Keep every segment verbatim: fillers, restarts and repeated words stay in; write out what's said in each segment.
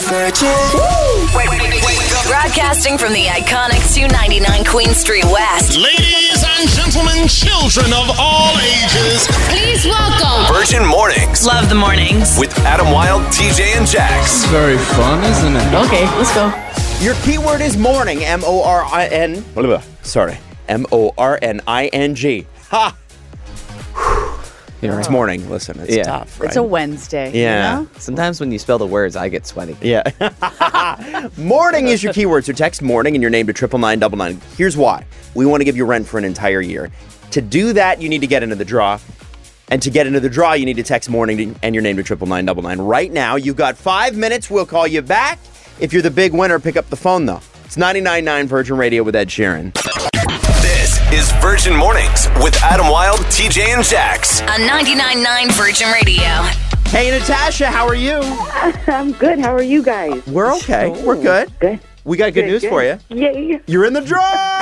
Virgin. Wake, wake, wake up. Broadcasting from the iconic two ninety-nine Queen Street West. Ladies and gentlemen, children of all ages, please welcome Virgin Mornings. Love the mornings. With Adam Wilde, T J, and Jax. It's very fun, isn't it? Okay, let's go. Your keyword is morning. M O R I N. Sorry. M O R N I N G. Ha! It's morning. Listen, it's Yeah. tough, right? It's a Wednesday. Yeah. You know? Sometimes when you spell the words, I get sweaty. Yeah. Morning is your keyword, so text morning and your name to triple nine double nine. Here's why. We want to give you rent for an entire year. To do that, you need to get into the draw. And to get into the draw, you need to text morning and your name to triple nine double nine. Right now, you've got five minutes. We'll call you back. If you're the big winner, pick up the phone, though. It's ninety-nine point nine Virgin Radio with Ed Sheeran. This is Virgin Mornings with Adam Wilde, T J, and Jax. On ninety-nine point nine Virgin Radio. Hey, Natasha, how are you? I'm good. How are you guys? We're okay. We're good. Good. We got good, Good, news good. for you. Yay. You're in the draw!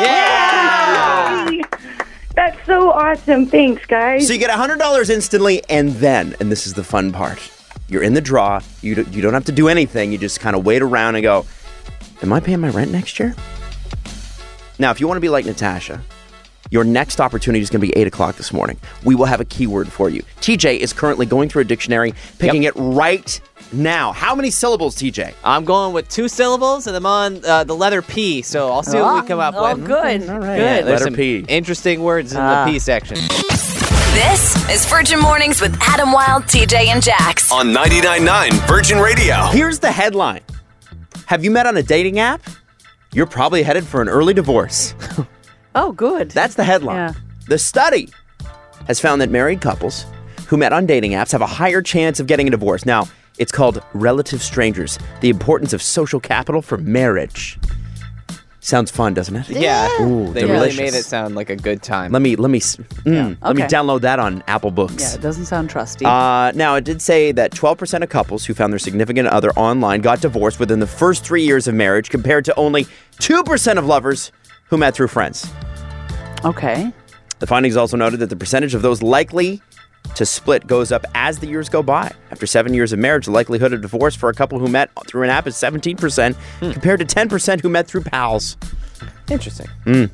Yeah! That's so awesome. Thanks, guys. So you get one hundred dollars instantly, and then, and this is the fun part, you're in the draw. You, do, you don't have to do anything. You just kind of wait around and go, am I paying my rent next year? Now, if you want to be like Natasha, your next opportunity is going to be eight o'clock this morning. We will have a keyword for you. T J is currently going through a dictionary, picking Yep. it right now. How many syllables, T J? I'm going with two syllables, and I'm on uh, the letter P, so I'll see what we come up Oh, with. good. All right. Yeah, Good. there's Letter some P. interesting words in Ah. the P section. This is Virgin Mornings with Adam Wilde, T J, and Jax. On ninety-nine point nine Virgin Radio. Here's the headline. Have you met on a dating app? You're probably headed for an early divorce. Oh, good. That's the headline. Yeah. The study has found that married couples who met on dating apps have a higher chance of getting a divorce. Now, it's called Relative Strangers, the importance of social capital for marriage. Sounds fun, doesn't it? Yeah, Ooh, they delicious. really made it sound like a good time. Let me let me s- mm, let me okay. download that on Apple Books. Yeah, it doesn't sound trusty. Uh, now, it did say that twelve percent of couples who found their significant other online got divorced within the first three years of marriage, compared to only two percent of lovers who met through friends. okay. The findings also noted that the percentage of those likely to split goes up as the years go by. After seven years of marriage, the likelihood of divorce for a couple who met through an app is seventeen percent, Hmm. compared to ten percent who met through pals. Interesting.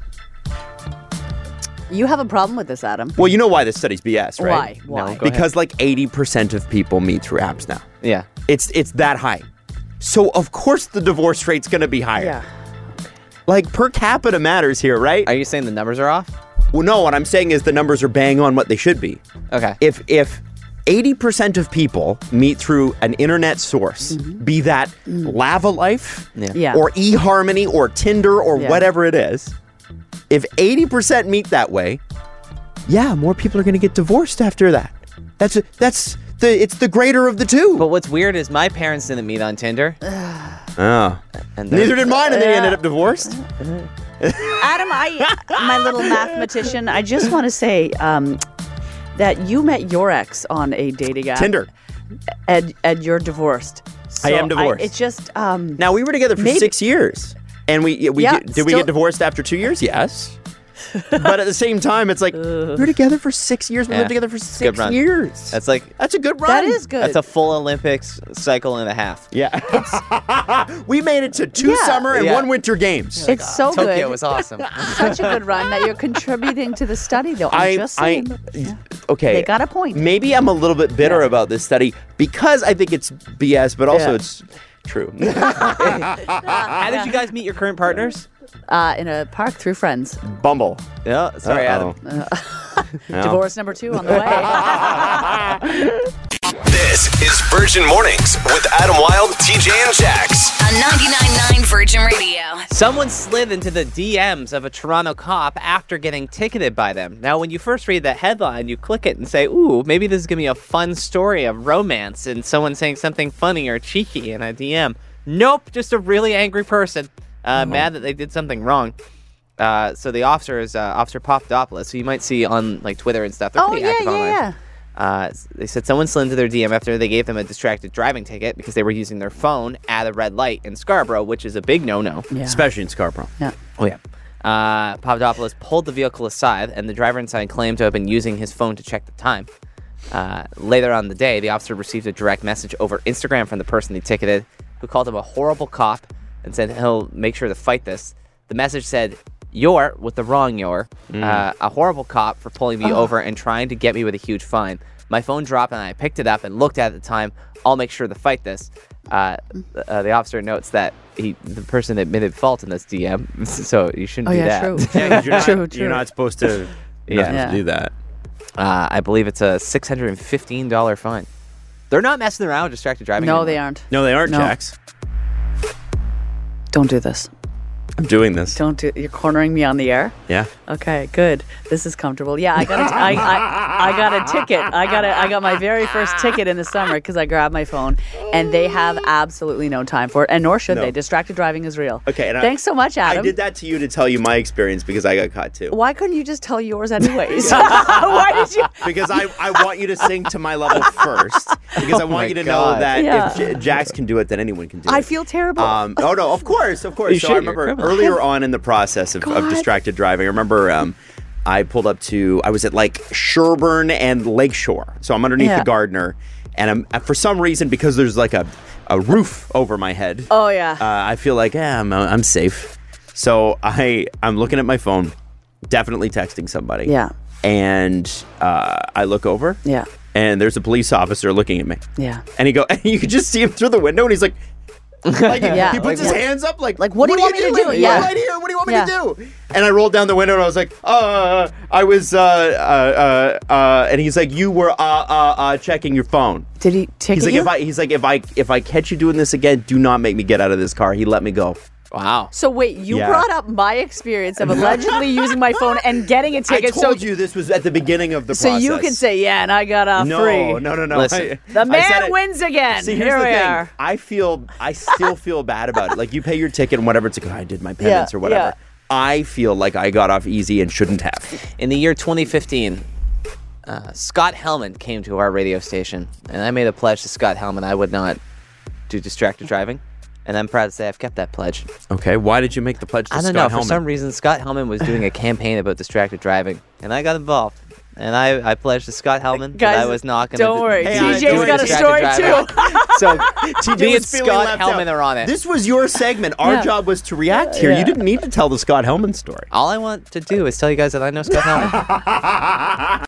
You have a problem with this, Adam. Well, you know why this study's B S, right? Why? Why? No, go ahead. Because like eighty percent of people meet through apps now. Yeah. It's it's that high. So, of course, the divorce rate's going to be higher. Yeah. Like, per capita matters here, right? Are you saying the numbers are off? well, no, what I'm saying is the numbers are bang on what they should be. Okay. If if eighty percent of people meet through an internet source, be that Lava Life Yeah. Yeah. or eHarmony or Tinder or Yeah. whatever it is, if eighty percent meet that way, yeah, more people are going to get divorced after that. That's that's the it's the greater of the two. But what's weird is my parents didn't meet on Tinder. oh. And they're- Neither did mine, and they Yeah. ended up divorced. Adam, I, my little mathematician, I just want to say um, that you met your ex on a dating app. Tinder. And, and you're divorced. So I am divorced. it's just... Um, Now, we were together for Maybe- six years. And we we Yeah, get- did we still- get divorced after two years? Yes. But at the same time, it's like, we were together for six years. We Yeah. lived together for good six run. years. That's like That's a good run. that is good. that's a full Olympics cycle and a half. Yeah. we made it to two Yeah. summer and Yeah. one winter games. It's so Tokyo good. was awesome. Such a good run that you're contributing to the study, though. I'm I, just I, saying. Yeah. okay. They got a point. Maybe I'm a little bit bitter Yeah. about this study because I think it's B S, but also Yeah. it's true. How did you guys meet your current partners? Uh, in a park through friends. Bumble. Yeah, sorry, Uh-oh. Adam. No. Divorce number two on the way. This is Virgin Mornings with Adam Wilde, T J, and Jax. On ninety-nine point nine Virgin Radio. Someone slid into the D Ms of a Toronto cop after getting ticketed by them. Now, when you first read that headline, you click it and say, ooh, maybe this is going to be a fun story of romance and someone saying something funny or cheeky in a D M. Nope, just a really angry person, uh, mad that they did something wrong. Uh, so the officer is uh, Officer Papadopoulos, who you might see on like Twitter and stuff. They're Oh, pretty yeah, active yeah, online. yeah. Uh, they said someone slid into their D M after they gave them a distracted driving ticket because they were using their phone at a red light in Scarborough, which is a big no-no. Yeah. Especially in Scarborough. Yeah. Oh, yeah. Uh, Papadopoulos pulled the vehicle aside, and the driver inside claimed to have been using his phone to check the time. Uh, later on in the day, the officer received a direct message over Instagram from the person they ticketed, who called him a horrible cop and said he'll make sure to fight this. The message said, "You're," with the wrong "you're," Mm. uh, a horrible cop for pulling me over and trying to get me with a huge fine. My phone dropped and I picked it up and looked at it at the time. I'll make sure to fight this. Uh, uh, the officer notes that he, the person admitted fault in this D M, so you shouldn't Oh, do yeah, that. true. Yeah, 'cause you're not, True, true. You're not supposed to, you're Yeah. not supposed Yeah. to do that. Uh, I believe it's a six hundred fifteen dollars fine. They're not messing around with distracted driving No, anymore. they aren't. No, they aren't, No. Jax. Don't do this. I'm doing this. Don't do. You're cornering me on the air. Yeah. Okay, good. This is comfortable. Yeah, I got a, I, I, I got a ticket. I got a, I got my very first ticket in the summer because I grabbed my phone, and they have absolutely no time for it, and nor should No. they. Distracted driving is real. Okay. And I- Thanks so much, Adam. I did that to you to tell you my experience because I got caught too. Why couldn't you just tell yours anyways? Why did you? Because I, I want you to sing to my level first. Because I want my you to God. know that Yeah. if J- Jax can do it, then anyone can do it. I feel terrible. Um, oh no, of course, of course. You so should, I you're a remember criminal. earlier on in the process of, of God. distracted driving. I remember um, I pulled up to I was at like Sherburne and Lakeshore, so I'm underneath Yeah. the Gardner, and I'm uh, for some reason because there's like a, a roof over my head. oh yeah. Uh, I feel like yeah, I'm I'm safe. So I I'm looking at my phone, definitely texting somebody. Yeah. And uh, I look over. Yeah. And there's a police officer looking at me. Yeah. And he go, and you could just see him through the window, and he's like, like Yeah, he puts like, his what- hands up, like, like, what do you want me to do? doing? Yeah. I'm right here. What do you want me Yeah. to do? And I rolled down the window, and I was like, uh, I was, uh, uh, uh, uh, and he's like, you were, uh, uh, uh, checking your phone. Did he ticket He's like, you? if I, he's like, if I, if I catch you doing this again, do not make me get out of this car. He let me go. Wow. so wait, you Yeah. brought up my experience of allegedly using my phone and getting a I ticket. told so you this was at the beginning of the so process. you can say yeah, and I got off no, free. no, no, no. Listen. I- The I said man it- wins again. See, here's Here the we thing. are. I feel, I still feel bad about it. Like you pay your ticket and whatever, it's like, oh, I did my penance Yeah, or whatever. yeah. I feel like I got off easy and shouldn't have. In the year twenty fifteen, uh, Scott Hellman came to our radio station, and I made a pledge to Scott Hellman I would not do distracted driving. And I'm proud to say I've kept that pledge. Okay, why did you make the pledge to I don't Scott know. For Hellman? some reason, Scott Hellman was doing a campaign about distracted driving, and I got involved. And I, I pledged to Scott Hellman Guys, that I was not going to. don't worry. Hey, T I- J's don't worry, got a story distracted too. driving. So T J me was and feeling Scott left Hellman out. are on it. This was your segment. Our Yeah. job was to react here. Yeah. You didn't need to tell the Scott Hellman story. All I want to do is tell you guys that I know Scott Hellman.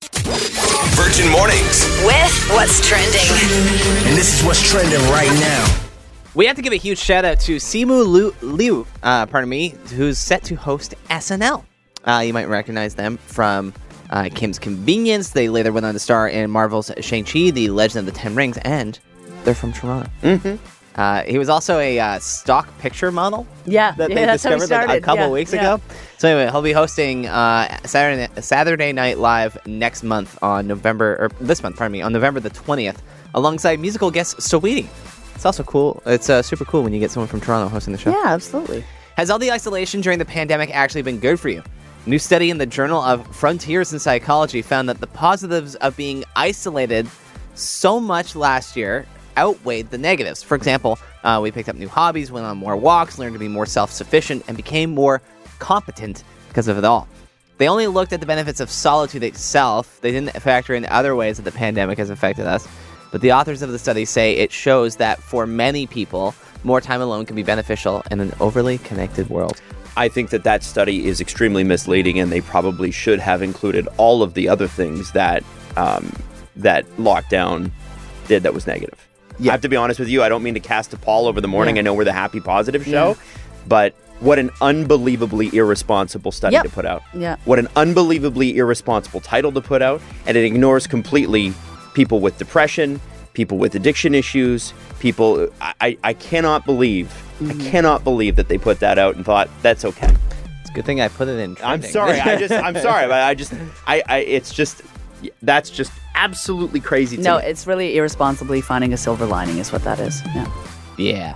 Virgin Mornings. With what's trending. And this is what's trending right now. We have to give a huge shout out to Simu Liu, Liu uh, pardon me, who's set to host S N L. Uh, you might recognize them from uh, Kim's Convenience. They later went on to star in Marvel's Shang-Chi, The Legend of the Ten Rings, and they're from Toronto. Mm-hmm. Uh, he was also a uh, stock picture model. Yeah, that yeah, they that's how he discovered like, a started. couple Yeah, weeks yeah. ago. So anyway, he'll be hosting uh, Saturday Saturday Night Live next month on November or this month, pardon me, on November the twentieth, alongside musical guest Saweetie. It's also cool. It's uh, super cool when you get someone from Toronto hosting the show. Yeah, absolutely. Has all the isolation during the pandemic actually been good for you? A new study in the Journal of Frontiers in Psychology found that the positives of being isolated so much last year outweighed the negatives. For example, uh, we picked up new hobbies, went on more walks, learned to be more self-sufficient, and became more competent because of it all. They only looked at the benefits of solitude itself. They didn't factor in other ways that the pandemic has affected us. But the authors of the study say it shows that for many people, more time alone can be beneficial in an overly connected world. I think that that study is extremely misleading, and they probably should have included all of the other things that um, that lockdown did that was negative. I have to be honest with you. I don't mean to cast a pall over the morning. Yeah. I know we're the happy, positive show, Yeah. but what an unbelievably irresponsible study Yep. to put out. Yeah. What an unbelievably irresponsible title to put out, and it ignores completely people with depression, people with addiction issues, people. I, I, I cannot believe, Mm-hmm. I cannot believe that they put that out and thought that's okay. It's a good thing I put it in I'm trending. sorry. I just, I'm sorry, but I just, I, I, it's just, that's just absolutely crazy to No, me. it's really irresponsibly finding a silver lining is what that is. Yeah. Yeah.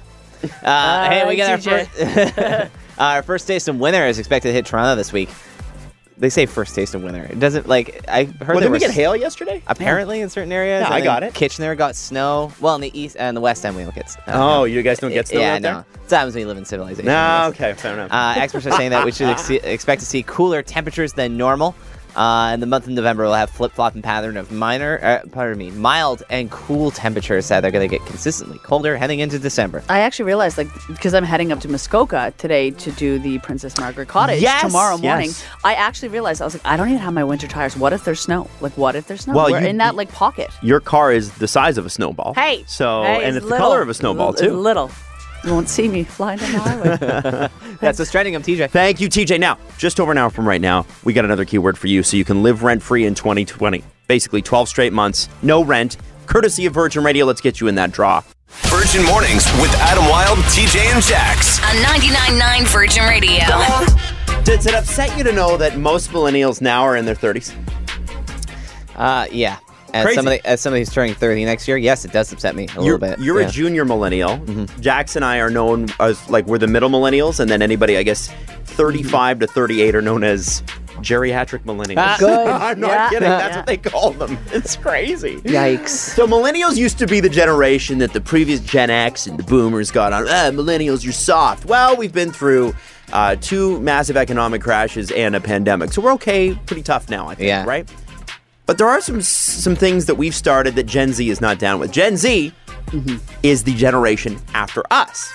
Uh, hey, we got our T J. first, our first taste of winter is expected to hit Toronto this week. They say first taste of winter. It doesn't like I heard. well, there did we was get hail yesterday? apparently in certain areas. Yeah, and I then got it. Kitchener got snow. Well, in the east and the west end we don't get snow. Oh, you guys don't get snow yeah, out no. there? It's happens when you live in civilization. I No, guess. okay, fair enough. Uh, experts are saying that we should ex- expect to see cooler temperatures than normal. Uh, in the month of November, we'll have flip-flopping pattern of minor, uh, pardon me, mild and cool temperatures that are going to get consistently colder heading into December. I actually realized, like, because I'm heading up to Muskoka today to do the Princess Margaret Cottage Yes, tomorrow morning, yes. I actually realized, I was like, I don't even have my winter tires. What if there's snow? Like, what if there's snow? Well, We're you- in that, like, pocket. Your car is the size of a snowball. Hey! So, Hey, and it's the little. color of a snowball, It's too. little. You won't see me flying down the highway. That's what's trending. I'm T J. Thank you, T J. Now, just over an hour from right now, we got another keyword for you so you can live rent-free in twenty twenty. Basically, twelve straight months, no rent, courtesy of Virgin Radio. Let's get you in that draw. Virgin Mornings with Adam Wilde, T J, and Jax. On ninety-nine point nine Virgin Radio. Does it upset you to know that most millennials now are in their thirties? Uh, yeah. As Crazy. somebody, as somebody who's turning thirty next year, yes, it does upset me a You're, little bit. you're yeah. a junior millennial. Jax and I are known as, like, we're the middle millennials, and then anybody, I guess, thirty-five to thirty-eight are known as geriatric millennials. Good. I'm not Yeah. kidding. That's Yeah. what they call them. It's crazy. Yikes. So millennials used to be the generation that the previous Gen X and the boomers got on. Ah, millennials, you're soft. Well, we've been through uh, two massive economic crashes and a pandemic, so we're okay, pretty tough now, I think, Yeah. right? But there are some some things that we've started that Gen Z is not down with. Gen Z is the generation after us.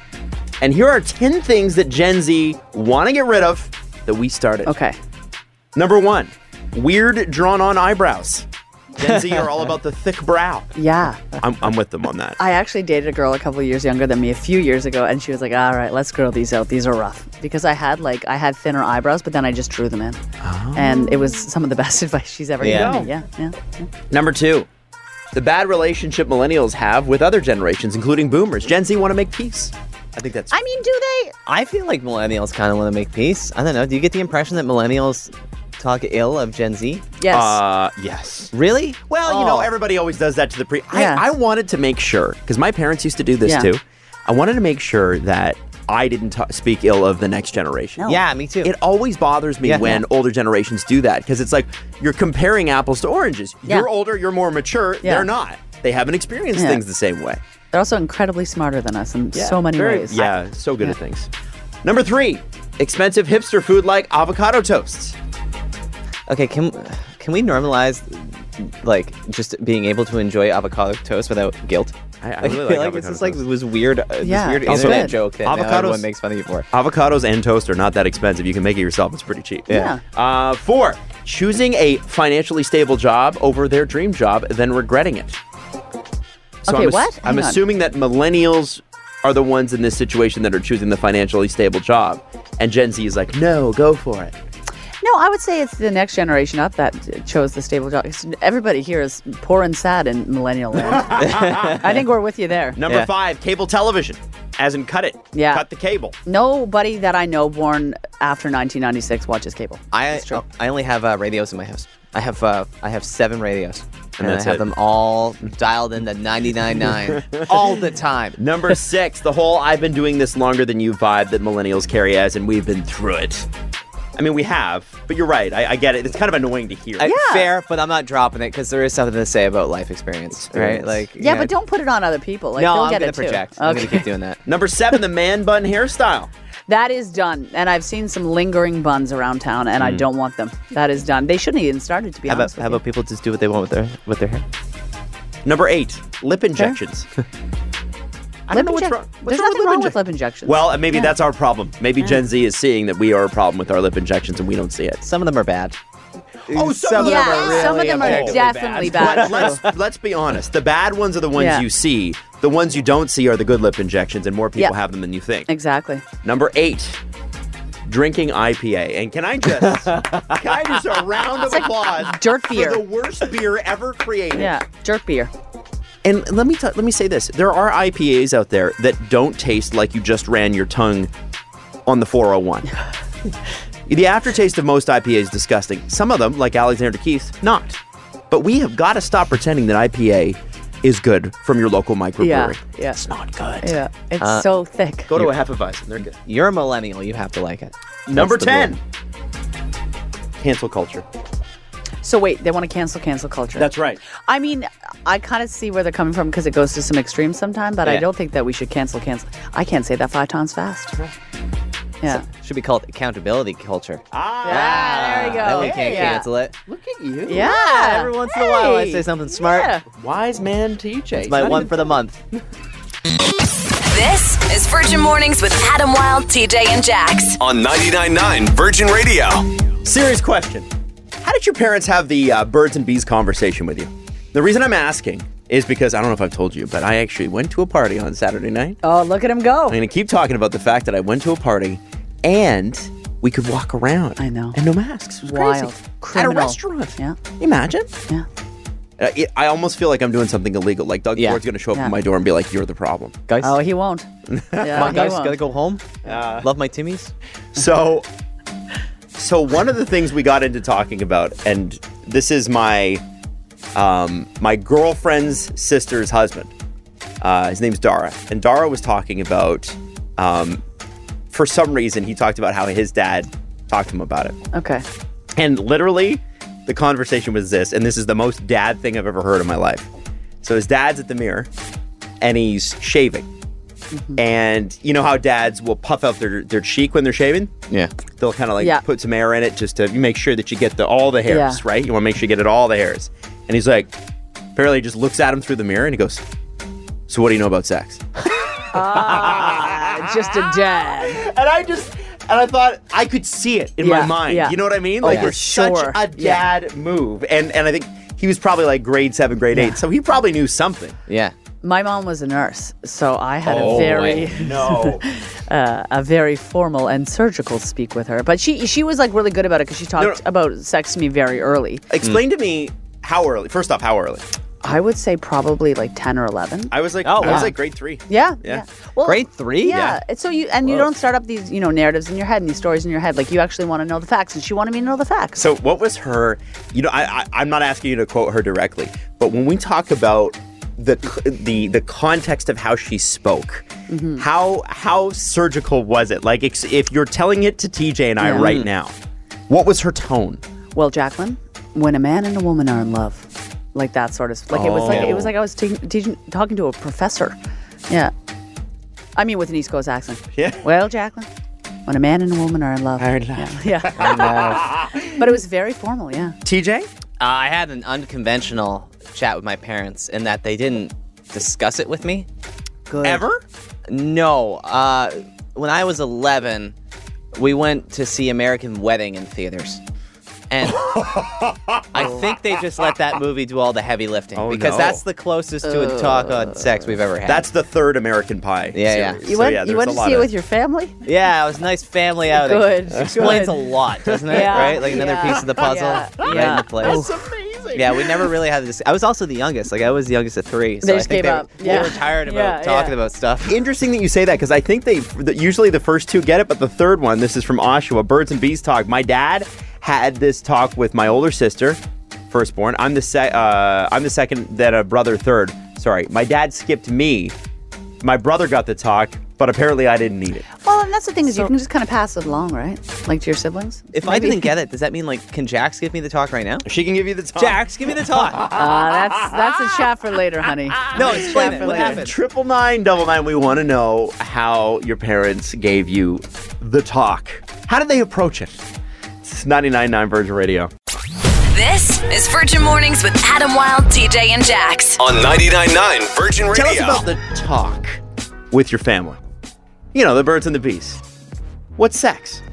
And here are ten things that Gen Z want to get rid of that we started. Okay. Number one, weird drawn-on eyebrows. Gen Z are all about the thick brow. Yeah. I'm, I'm with them on that. I actually dated a girl a couple of years younger than me a few years ago, and she was like, all right, let's grow these out. These are rough. Because I had, like, I had thinner eyebrows, but then I just drew them in. Oh. And it was some of the best advice she's ever Yeah. given me. Yeah, yeah. yeah. Number two, the bad relationship millennials have with other generations, including boomers. Gen Z want to make peace. I think that's... I mean, do they? I feel like millennials kind of want to make peace. I don't know. Do you get the impression that millennials talk ill of Gen Z? Yes. Uh, yes. Really? Well, you know, Oh. everybody always does that to the pre... Yeah. I, I wanted to make sure, because my parents used to do this Yeah. too. I wanted to make sure that I didn't ta speak ill of the next generation. No. Yeah, me too. It always bothers me Yeah. when Yeah. older generations do that, because it's like you're comparing apples to oranges. Yeah. You're older, you're more mature. Yeah. They're not. They haven't experienced Yeah. things the same way. They're also incredibly smarter than us in so many Very- ways. Yeah, so good at things. Number three, expensive hipster food like avocado toasts. Okay, can can we normalize like just being able to enjoy avocado toast without guilt? I, I Like, really I feel like like it's avocado just like toast. this weird, uh, this Yeah, weird it's internet good. joke that now Avocados- everyone makes fun of you for. Avocados and toast are not that expensive. You can make it yourself. It's pretty cheap. Yeah. Uh, four, choosing a financially stable job over their dream job, then regretting it. So Okay, I'm ass- what? I'm Hang on. assuming that millennials are the ones in this situation that are choosing the financially stable job. And Gen Z is like, no, go for it. No, I would say it's the next generation up that chose the stable job. Everybody here is poor and sad in millennial land. I think we're with you there. Number Yeah. five, cable television. As in cut it. Yeah. Cut the cable. Nobody that I know born after nineteen ninety-six watches cable. I That's true. I only have uh, radios in my house. I have uh, I have seven radios, and, that's I have it. them all dialed into ninety-nine point nine all the time. Number six, the whole I've been doing this longer than you vibe that millennials carry as, and we've been through it. I mean, we have, but you're right. I, I get it. It's kind of annoying to hear. I, Yeah. Fair, but I'm not dropping it because there is something to say about life experience, Experience. right? Like, Yeah, but don't put it on other people. Like, no, they'll I'm get gonna it too. project. I'm gonna keep doing that. Number seven, the man bun hairstyle. That is done, and I've seen some lingering buns around town, and I don't want them. That is done. They shouldn't even started to be How about honest. how with you. about people just do what they want with their with their hair? Number eight, lip injections. I don't Lip know what's injec- wrong. What's There's wrong nothing wrong injec- with lip injections. Well, uh, maybe Yeah. that's our problem. Maybe Gen Z is seeing that we are a problem with our lip injections and we don't see it. Some of them are bad. Oh, some of yeah, them are really some of them are objectively definitely But bad. let's, let's be honest. The bad ones are the ones Yeah. you see. The ones you don't see are the good lip injections, and more people Yeah. have them than you think. Exactly. Number eight, drinking I P A. And can I just, can I just a round of applause dirt for beer. the worst beer ever created? Yeah, jerk beer. And let me t- let me say this: there are I P As out there that don't taste like you just ran your tongue on the four oh one. The aftertaste of most I P A is disgusting. Some of them, like Alexander Keith's, not. But we have got to stop pretending that I P A is good from your local microbrewery. Yeah, yeah. It's not good. Yeah, it's Uh, so thick. Go to a Hefeweizen; they're good. You're a millennial. You have to like it. Number That's the ten, rule. cancel culture. So wait, they want to cancel cancel culture. That's right. I mean, I kind of see where they're coming from because it goes to some extremes sometimes, but I Yeah. don't think that we should cancel cancel. I can't say that five times fast. Yeah. Should be called accountability culture. Ah, Yeah, there you go. Then we can't Yeah. cancel it. look at you. Yeah. Every once in a while, I Hey. say something smart. Yeah. Wise man T J. It's my one for the month. This is Virgin Mornings with Adam Wilde, T J, and Jax. On ninety-nine point nine Virgin Radio. Serious question. How did your parents have the uh, birds and bees conversation with you? The reason I'm asking is because, I don't know if I've told you, but I actually went to a party on Saturday night. Oh, look at him go. I'm going to keep talking about the fact that I went to a party and we could walk around. I know. And no masks. It was Wild. crazy. Criminal. At a restaurant. Yeah. Imagine. Yeah. Uh, it, I almost feel like I'm doing something illegal. Like Doug Yeah. Ford's going to show up Yeah. at my door and be like, you're the problem. Guys, Oh, he won't. Yeah, come on, he guys, won't. gotta go home. Love my Timmies. So, so one of the things we got into talking about, and this is my um, my girlfriend's sister's husband. Uh, his name's Dara, and Dara was talking about, um, for some reason, he talked about how his dad talked to him about it, Okay. and literally, the conversation was this, and this is the most dad thing I've ever heard in my life. So his dad's at the mirror, and he's shaving. And you know how dads will puff out their, their cheek when they're shaving? Yeah. They'll kind of like Yeah. put some air in it just to make sure that you get the all the hairs, Yeah. right? You want to make sure you get it all the hairs. And he's like, apparently he just looks at him through the mirror and he goes, so what do you know about sex? Ah, just a dad. And I just, and I thought I could see it in Yeah, my mind. yeah. You know what I mean? Oh, Like for it's such sure. a Yeah. dad move. And and I think he was probably like grade seven, grade eight. So he probably knew something. Yeah. My mom was a nurse, so I had Oh, a very no. uh, a very formal and surgical speak with her. But she she was like really good about it because she talked No, no. about sex to me very early. Explain to me how early. First off, how early? I would say probably like ten or eleven. I was like, Oh, I was wow. like grade three. Yeah, Yeah. Well, Grade three? Yeah. Yeah. It's So you and you Whoa. don't start up these you know narratives in your head and these stories in your head. Like you actually want to know the facts, and she wanted me to know the facts. So what was her, you know, I, I, I'm not asking you to quote her directly, but when we talk about the the the context of how she spoke, Mm-hmm. how how surgical was it? Like ex- if you're telling it to T J and I Yeah. right now, what was her tone? Well, Jacqueline, when a man and a woman are in love, like that sort of like it was like it was Oh. like I was te- teaching talking to a professor. Yeah. I mean, with an East Coast accent. Yeah. Well, Jacqueline, when a man and a woman are in love. Are in love. Yeah. yeah. But it was very formal. Yeah. T J? Uh, I had an unconventional chat with my parents in that they didn't discuss it with me. Good. Ever? No. Uh, when I was eleven, we went to see American Wedding in theaters. And I think they just let that movie do all the heavy lifting Oh, because no. that's the closest to a talk on sex we've ever had. That's the third American Pie. Yeah, yeah. series. You So, went. yeah, you there's went a to lot see it of- with your family. yeah, it was a nice family outing. Good, Explains good. a lot, doesn't it? Yeah, Right? Like another yeah, piece of the puzzle yeah, right yeah. into place. amazing. Yeah, we never really had this. I was also the youngest. Like I was the youngest of three. So They I just think gave they, up. they Yeah. were tired about Yeah, talking yeah. about stuff. Interesting that you say that because I think they that usually the first two get it, but the third one, this is from Oshawa, Birds and Bees Talk. My dad had this talk with my older sister, firstborn. I'm the se- uh, I'm the second, then a brother third. Sorry, my dad skipped me. My brother got the talk, but apparently I didn't need it. Well, and that's the thing is you can just kind of pass it along, right? Like to your siblings. If I Maybe. didn't get it, does that mean like can Jax give me the talk right now? She can give you the talk. Jax, give me the talk. Uh, that's that's a chat for later, honey. no, explain Chat it. for What later. happened? Triple nine, double nine. We want to know how your parents gave you the talk. How did they approach it? It's ninety-nine point nine Virgin Radio. This is Virgin Mornings with Adam Wilde, T J, and Jax. On ninety-nine point nine Virgin Radio. Tell us about the talk with your family. You know, the birds and the bees. What's sex?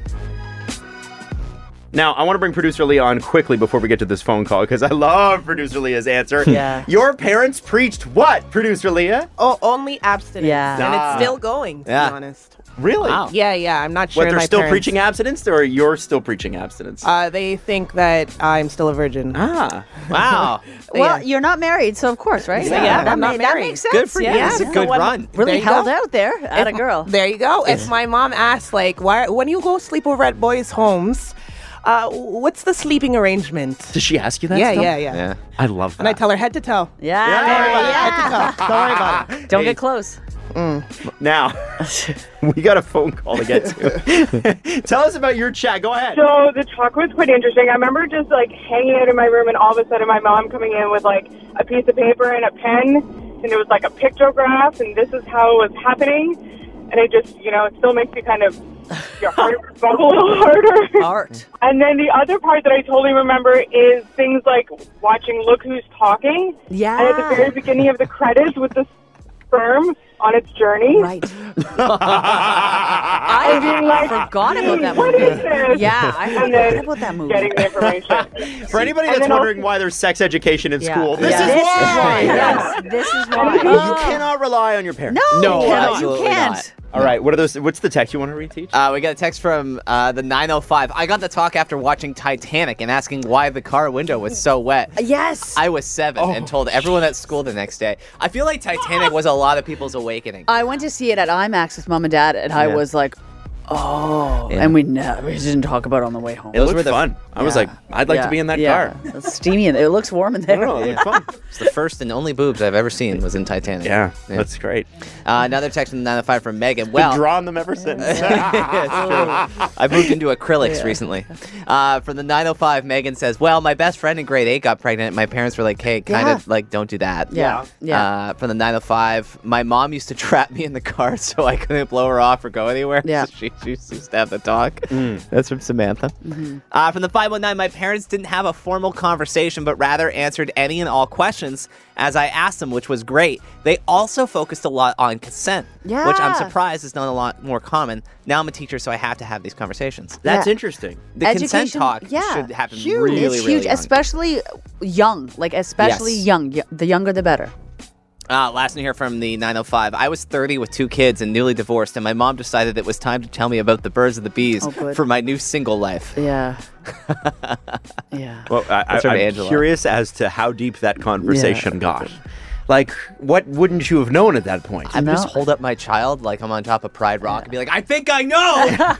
Now, I want to bring producer Leah on quickly before we get to this phone call because I love producer Leah's answer. Yeah. Your parents preached what, producer Leah? Oh, only abstinence. Yeah. And Ah. it's still going, to Yeah. be honest. Really? Wow. Yeah, yeah. I'm not sure. What, they're my still parents- preaching abstinence or you're still preaching abstinence? Uh, they think that I'm still a virgin. ah. Wow. Well, Yeah. you're not married, so of course, right? So Yeah, that, I'm not ma- that married. makes sense. Good for you. yeah. It's a So good what- run. Really There you held go. out there at a girl. There you go. If my mom asks, like, why when you go sleep over at boys' homes, uh, what's the sleeping arrangement? Does she ask you that yeah, stuff? yeah, yeah, Yeah. I love that. And I tell her head to toe. Yeah. Yeah. yeah. Head to toe. Don't worry about it. Don't Hey. get close. Now, we got a phone call to get to. Tell us about your chat. Go ahead. So the talk was quite interesting. I remember just like hanging out in my room and all of a sudden my mom coming in with like a piece of paper and a pen and it was like a pictograph and this is how it was happening. And it just, you know, it still makes you kind of your heart bump a little harder. Art. And then the other part that I totally remember is things like watching Look Who's Talking. Yeah. And at the very beginning of the credits with the sperm on its journey. Right. I being like, forgot about that what movie. is this? Yeah, I And then forgot about that movie. getting the information. For anybody And that's then wondering also- why there's sex education in Yeah. school, this Yeah. is This why. Yes, this is why. You cannot rely on your parents. No, No, you absolutely can't. not. All right, what are those? What's the text you want to reteach? Uh, we got a text from uh, the nine oh five. I got the talk after watching Titanic and asking why the car window was so wet. Yes. I was seven and told everyone at school the next day. I feel like Titanic was a lot of people's awakening. I went to see it at IMAX with mom and dad, and I Yeah. was like, oh. Yeah. And we never we didn't talk about it on the way home. It looked were the- fun. I was Yeah. like, I'd like Yeah. to be in that yeah. car. It's steamy, and it looks warm in there. Oh, it looked fun. It's the first and only boobs I've ever seen was in Titanic. Yeah, Yeah. that's great. Uh, another text from the nine oh five from Megan. Been Well, drawing them ever since. Yeah, it's true. I moved into acrylics recently. Uh, from the nine oh five, Megan says, well, my best friend in grade eight got pregnant. My parents were like, hey, kind Yeah. of like, don't do that. Yeah. Yeah. Uh, from the nine oh five, my mom used to trap me in the car so I couldn't blow her off or go anywhere. Yeah. So she, she used to have the talk. That's from Samantha. Uh, from the five one nine, my parents didn't have a formal conversation, but rather answered any and all questions as I asked them, which was great. They also focused a lot on consent, which I'm Yeah. surprised is not a lot more common. Now I'm a teacher, so I have to have these conversations. That's Yeah. interesting. The consent Education- talk yeah. should happen Huge. really, it's really huge, young. especially young. Like especially Yes. young. Y- The younger, the better. Uh, last one here from the nine oh five. I was thirty with two kids and newly divorced, and my mom decided it was time to tell me about the birds and the bees Oh, good. for my new single life. Yeah. yeah. Well, I, I, That's from I'm Angela. curious as to how deep that conversation Yeah. got. Like, what wouldn't you have known at that point? I would No. just hold up my child like I'm on top of Pride Rock and be like, I think I know!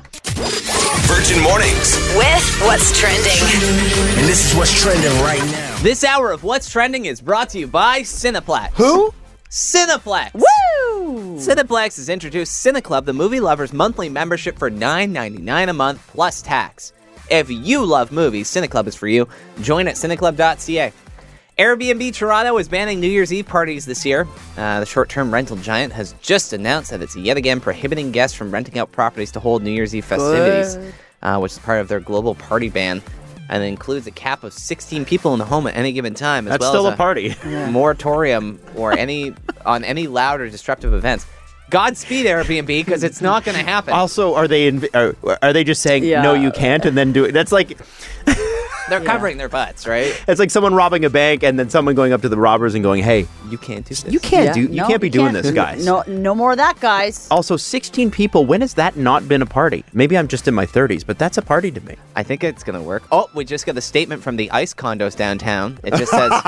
Virgin Mornings. With What's Trending. And this is what's trending right now. This hour of What's Trending is brought to you by Cineplex. Who? Cineplex! Woo! Cineplex has introduced CineClub, the movie lover's monthly membership for nine ninety-nine a month plus tax. If you love movies, CineClub is for you. Join at cineclub dot c a. Airbnb Toronto is banning New Year's Eve parties this year. Uh, the short-term rental giant has just announced that it's yet again prohibiting guests from renting out properties to hold New Year's Eve festivities, uh, which is part of their global party ban, and it includes a cap of sixteen people in the home at any given time, as That's well still as a party. moratorium or any on any loud or disruptive events. Godspeed, Airbnb, because it's not going to happen. Also, are they inv- are, are they just saying Yeah. no, you can't, and then do it? That's like They're covering their butts, right? it's like someone robbing a bank, and then someone going up to the robbers and going, "Hey, You can't do this. you can't Yeah. do, you No, can't be you doing can't. this, guys." No, no more of that, guys. Also, sixteen people. When has that not been a party? Maybe I'm just in my thirties, but that's a party to me. I think it's going to work. Oh, we just got a statement from the ICE condos downtown. It just says,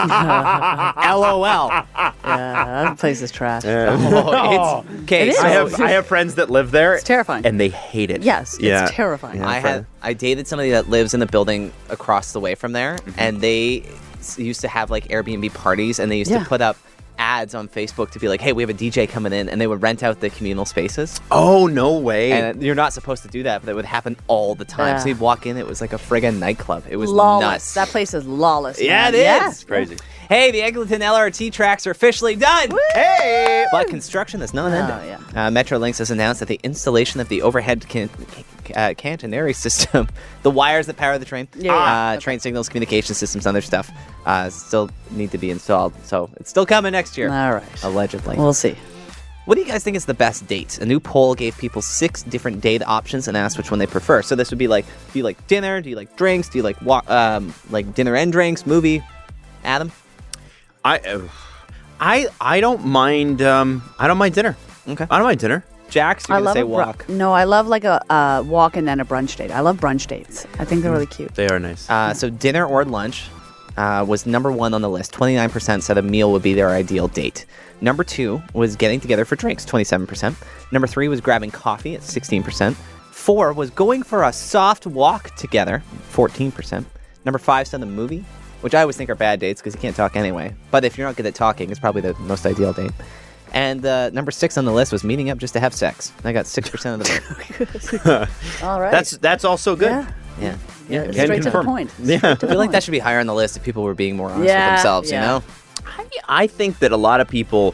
L O L. Yeah, that place is trash. Oh, it's okay. It is. so I have I have friends that live there. It's terrifying. and they hate it. Yes, it's Yeah. terrifying. Yeah. I had I dated somebody that lives in the building across the way from there, and they s- used to have like Airbnb parties, and they used Yeah. to put up ads on Facebook to be like, "Hey, we have a D J coming in," and they would rent out the communal spaces. Oh no way! And you're not supposed to do that, but it would happen all the time. Yeah. So you'd walk in, it was like a friggin' nightclub. It was lawless. nuts. That place is lawless. Yeah, man. it is. Yeah. It's crazy. Hey, the Eglinton L R T tracks are officially done. Hey, But construction is not ended. Oh, yeah. Uh, Metrolinx has announced that the installation of the overhead can- uh, catenary system, the wires that power the train, Yeah, uh, yeah. Okay. train signals, communication systems, other stuff, uh, still need to be installed. So it's still coming next year, All right. allegedly. We'll see. What do you guys think is the best date? A new poll gave people six different date options and asked which one they prefer. So this would be like, do you like dinner? Do you like drinks? Do you like wa- um, like dinner and drinks? Movie? Adam? I, uh, I, I don't mind. Um, I don't mind dinner. Okay. I don't mind dinner. Jax, you're I gonna love say a bru- walk. No, I love like a uh, walk and then a brunch date. I love brunch dates. I think they're really cute. They are nice. Uh, so dinner or lunch uh, was number one on the list. twenty-nine percent said a meal would be their ideal date. Number two was getting together for drinks, twenty-seven percent. Number three was grabbing coffee at sixteen percent. Four was going for a soft walk together, fourteen percent. Number five said the movie, which I always think are bad dates because you can't talk anyway. But if you're not good at talking, it's probably the most ideal date. And uh, number six on the list was meeting up just to have sex. I got six percent of the vote. All right. That's that's also good. yeah. Yeah. Yeah, Can straight to the confirm. point. Yeah. I feel like that should be higher on the list if people were being more honest Yeah, with themselves, yeah. you know? I, I think that a lot of people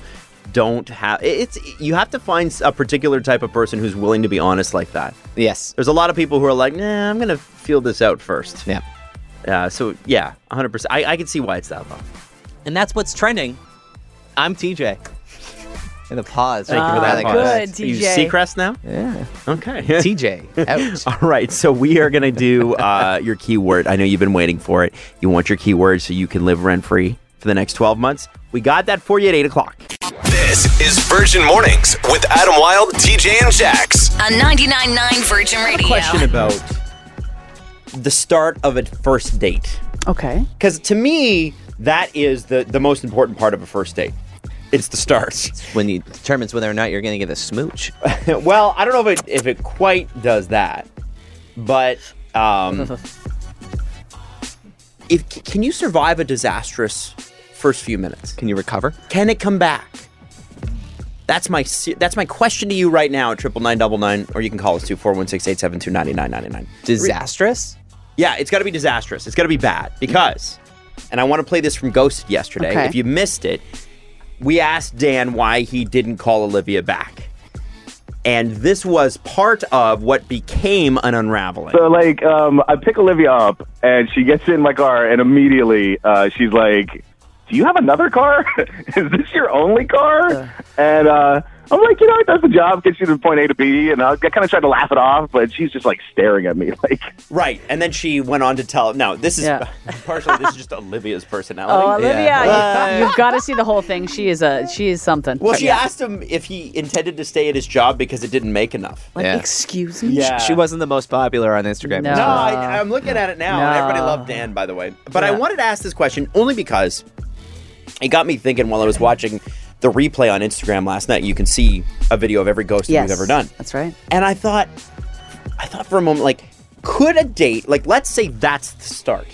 don't have it's you have to find a particular type of person who's willing to be honest like that. Yes. There's a lot of people who are like, nah, I'm gonna feel this out first. Yeah. Uh, so yeah, one hundred percent. I, I can see why it's that low. And that's what's trending. I'm T J. And the pause. Thank you for Ah, that. good, Are T you J. Seacrest now? Yeah. Okay. T J. Out. All right, so we are gonna do uh, your keyword. I know you've been waiting for it. You want your keyword so you can live rent free for the next twelve months. We got that for you at eight o'clock. This is Virgin Mornings with Adam Wilde, T J, and Jax. On ninety-nine point nine Virgin Radio. Question about the start of a first date. Okay. Because to me, that is the, the most important part of a first date. It's the start. When you determines whether or not you're going to get a smooch. Well, I don't know if it, if it quite does that, but um, if can you survive a disastrous first few minutes? Can you recover? Can it come back? That's my se- that's my question to you right now at triple nine double nine, or you can call us two four one six eight seven two ninety nine ninety nine. Disastrous? Yeah, it's got to be disastrous. It's got to be bad because, and I want to play this from Ghosted yesterday. Okay. If you missed it, we asked Dan why he didn't call Olivia back. And this was part of what became an unraveling. So, like, um, I pick Olivia up, and she gets in my car, and immediately uh, she's like, do you have another car? Is this your only car? Uh, and uh, I'm like, you know, it does the job, gets you to point A to B, and I, I kind of tried to laugh it off, but she's just, like, staring at me, like... Right, and then she went on to tell... No, this is... Yeah. Partially, this is just Olivia's personality. Oh, Olivia, Yeah. you, you've got to see the whole thing. She is a she is something. Well, she Yeah. asked him if he intended to stay at his job because it didn't make enough. Like, Yeah. excuse me? Yeah. She wasn't the most popular on Instagram. No. No, I, I'm looking at it now, and No. everybody loved Dan, by the way. But I Yeah. wanted to ask this question only because it got me thinking while I was watching the replay on Instagram last night. You can see a video of every ghost Yes, we've ever done. that's right. And I thought, I thought for a moment, like, could a date, like, let's say that's the start.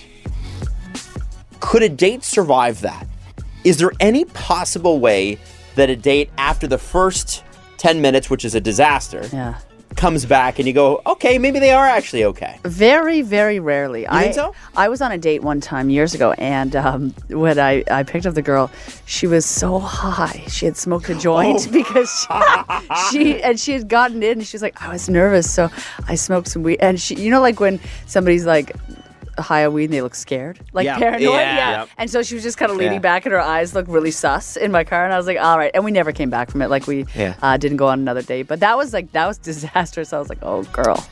Could a date survive that? Is there any possible way that a date after the first ten minutes, which is a disaster, Yeah. comes back and you go, okay, maybe they are actually okay? Very, very rarely. I think so? I was on a date one time years ago, and um, when I, I picked up the girl, she was so high. She had smoked a joint Oh. because she, she and she had gotten in. And she's like, I was nervous, so I smoked some weed. And she, you know, like when somebody's like high on weed and they look scared, like Yeah. paranoid. Yeah. Yeah. Yep. And so she was just kind of leaning Yeah. back, and her eyes looked really sus in my car. And I was like, all right. And we never came back from it. Like we Yeah. uh, didn't go on another date. But that was like that was disastrous. I was like, oh, girl.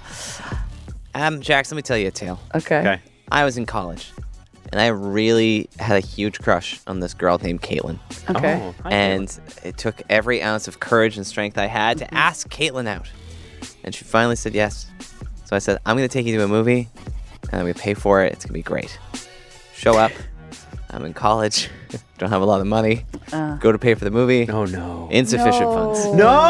Um, Jax, let me tell you a tale. Okay. Okay. I was in college, and I really had a huge crush on this girl named Caitlin. Okay. Oh, hi, And it took every ounce of courage and strength I had to ask Caitlin out. And she finally said yes. So I said, I'm going to take you to a movie, and I'm going to pay for it. It's going to be great. Show up. I'm in college. Don't have a lot of money. Uh. Go to pay for the movie. Oh, no. Insufficient No. funds.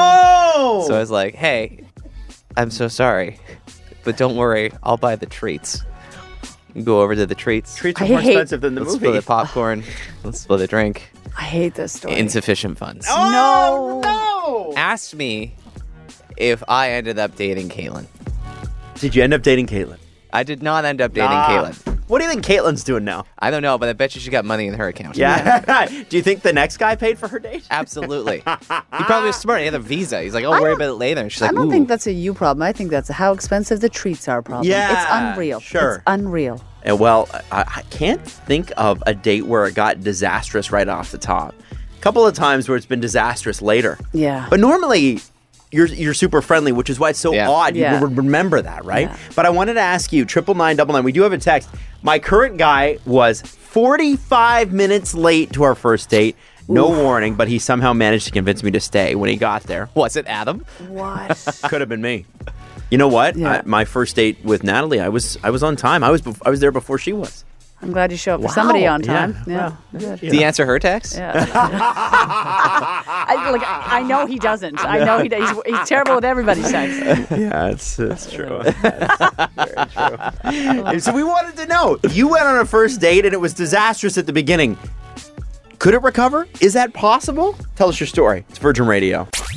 No! So I was like, hey, I'm so sorry. But don't worry, I'll buy the treats. You go over to the treats. Treats are I more hate- expensive than the Let's movie. split the popcorn. Let's split a drink. I hate this story. Insufficient funds. Oh, no! Asked me if I ended up dating Caitlin. Did you end up dating Caitlin? I did not end up dating Ah. Caitlin. What do you think Caitlin's doing now? I don't know, but I bet you she got money in her account. Yeah. Do you think the next guy paid for her date? Absolutely. He probably was smart. He had a visa. He's like, oh, I worry don't- about it later. And she's I like, don't ooh. think that's a you problem. I think that's a how expensive the treats are problem. Yeah, It's unreal. sure. It's unreal. And well, I, I can't think of a date where it got disastrous right off the top. A couple of times where it's been disastrous later. Yeah. But normally, you're you're super friendly, which is why it's so Yeah. odd. You Yeah. would remember that, right? Yeah. But I wanted to ask you, triple nine double nine. We do have a text. My current guy was forty-five minutes late to our first date. No warning, but he somehow managed to convince me to stay when he got there. Was it Adam? What? Could have been me. You know what? Yeah. I, my first date with Natalie, I was I was on time. I was bef- I was there before she was. I'm glad you show up for somebody on time. Yeah. Yeah. Did he answer her text? Yeah. I, like, I know he doesn't. I know he does. He's, he's terrible with everybody's sex. Yeah, it's, it's true. That's very true. So we wanted to know, you went on a first date and it was disastrous at the beginning. Could it recover? Is that possible? Tell us your story. It's Virgin Radio.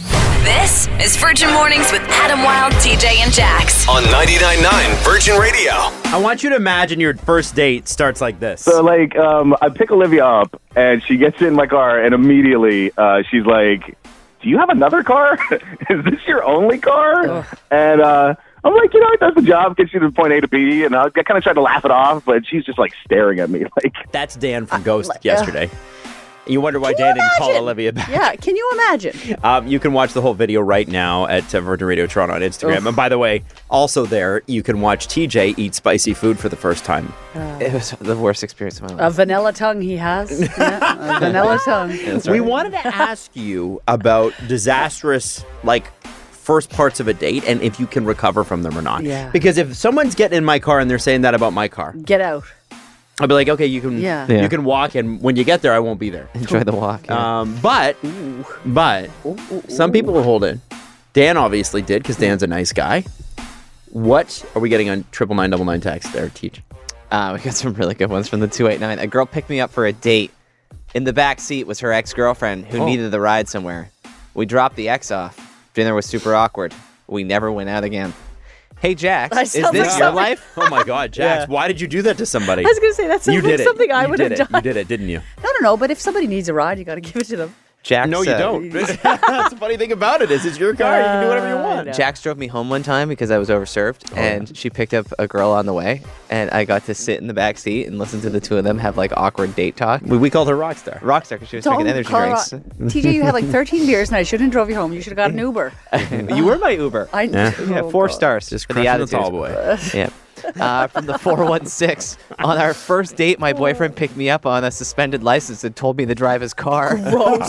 This is Virgin Mornings with Adam Wilde, T J, and Jax. On ninety-nine point nine Virgin Radio. I want you to imagine your first date starts like this. So, like, um, I pick Olivia up, and she gets in my car, and immediately uh, she's like, do you have another car? Is this your only car? Ugh. And uh, I'm like, you know, it does the job, gets you to point A to B, and I kind of tried to laugh it off, but she's just, like, staring at me. Like, That's Dan from Ghost uh, yesterday. You wonder why Dan didn't call Olivia back. Yeah, can you imagine? Um, you can watch the whole video right now at uh, Virgin Radio Toronto on Instagram. Oof. And by the way, also there, you can watch T J eat spicy food for the first time. Uh, It was the worst experience of my life. A vanilla tongue he has. Yeah, a vanilla tongue. Yeah, that's We right. wanted to ask you about disastrous, like, first parts of a date and if you can recover from them or not. Yeah. Because if someone's getting in my car and they're saying that about my car, Get out. I'll be like, okay, you can Yeah. Yeah. you can walk, and when you get there, I won't be there. Enjoy the walk. yeah. Um, but but some people will hold in. Dan obviously did because Dan's a nice guy. What are we getting on triple nine double nine text there, Teach? Uh, we got some really good ones from the two eight nine. A girl picked me up for a date. In the back seat was her ex-girlfriend who Oh. needed the ride somewhere. We dropped the ex off. Dinner was super awkward. We never went out again. Hey, Jax, I is sound this like your something- life? Oh my God, Jax! Why did you do that to somebody? I was going to say, that sounds you like did it. something I You would did have it. done. You did it, didn't you? No, no, no, but if somebody needs a ride, you got to give it to them. Jax, No, you uh, don't. That's the funny thing about it is it's your car. You can do whatever you Uh, want. no. Jax drove me home one time because I was overserved, Oh, and she picked up a girl on the way, and I got to sit in the back seat and listen to the two of them have like awkward date talk. We, we called her Rockstar. Rockstar because she was Don't drinking energy call drinks. her- T J, you had like thirteen beers and I shouldn't have drove you home. You should have got an Uber. You were my Uber. I Yeah. Yeah, oh, four God. stars. Just for the crushing the attitude. tall boy. Yeah. Uh, from the four one six. On our first date, my boyfriend picked me up on a suspended license and told me to drive his car. Gross.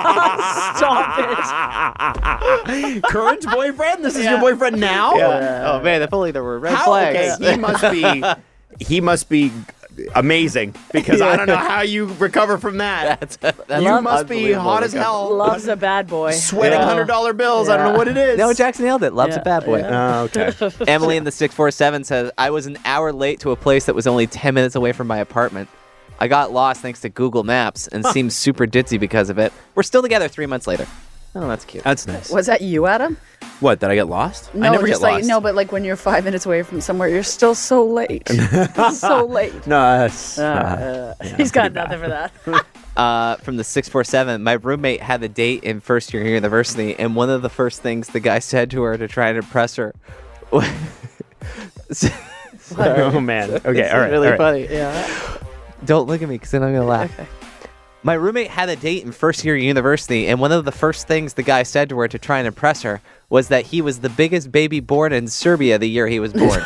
Stop it. Current boyfriend? This is your boyfriend now? Oh man, if only there were red How? flags. Okay, he must be. He must be amazing because I don't know how you recover from that. That's, that's you must be unbelievable hot as recovery. hell. Loves a bad boy. Sweating Yeah. hundred dollar bills. I don't Yeah. know what it is. No, Jackson nailed it. Loves Yeah, a bad boy. yeah. Oh, okay. Emily in the six four seven says, I was an hour late to a place that was only ten minutes away from my apartment. I got lost thanks to Google Maps and seemed super ditzy because of it. We're still together three months later. Oh, that's cute. That's nice. Was that you, Adam? What? Did I get lost? No, I never just get like lost. no, but like when you're five minutes away from somewhere, you're still so late. so late. No, that's. Uh, uh, he's got nothing for that. Uh, from the six four seven, my roommate had a date in first year university, and one of the first things the guy said to her to try and impress her. oh man. Okay. This all is right. really all right. funny. Yeah. Don't look at me because then I'm gonna laugh. Okay. My roommate had a date in first year university, and one of the first things the guy said to her to try and impress her was that he was the biggest baby born in Serbia the year he was born.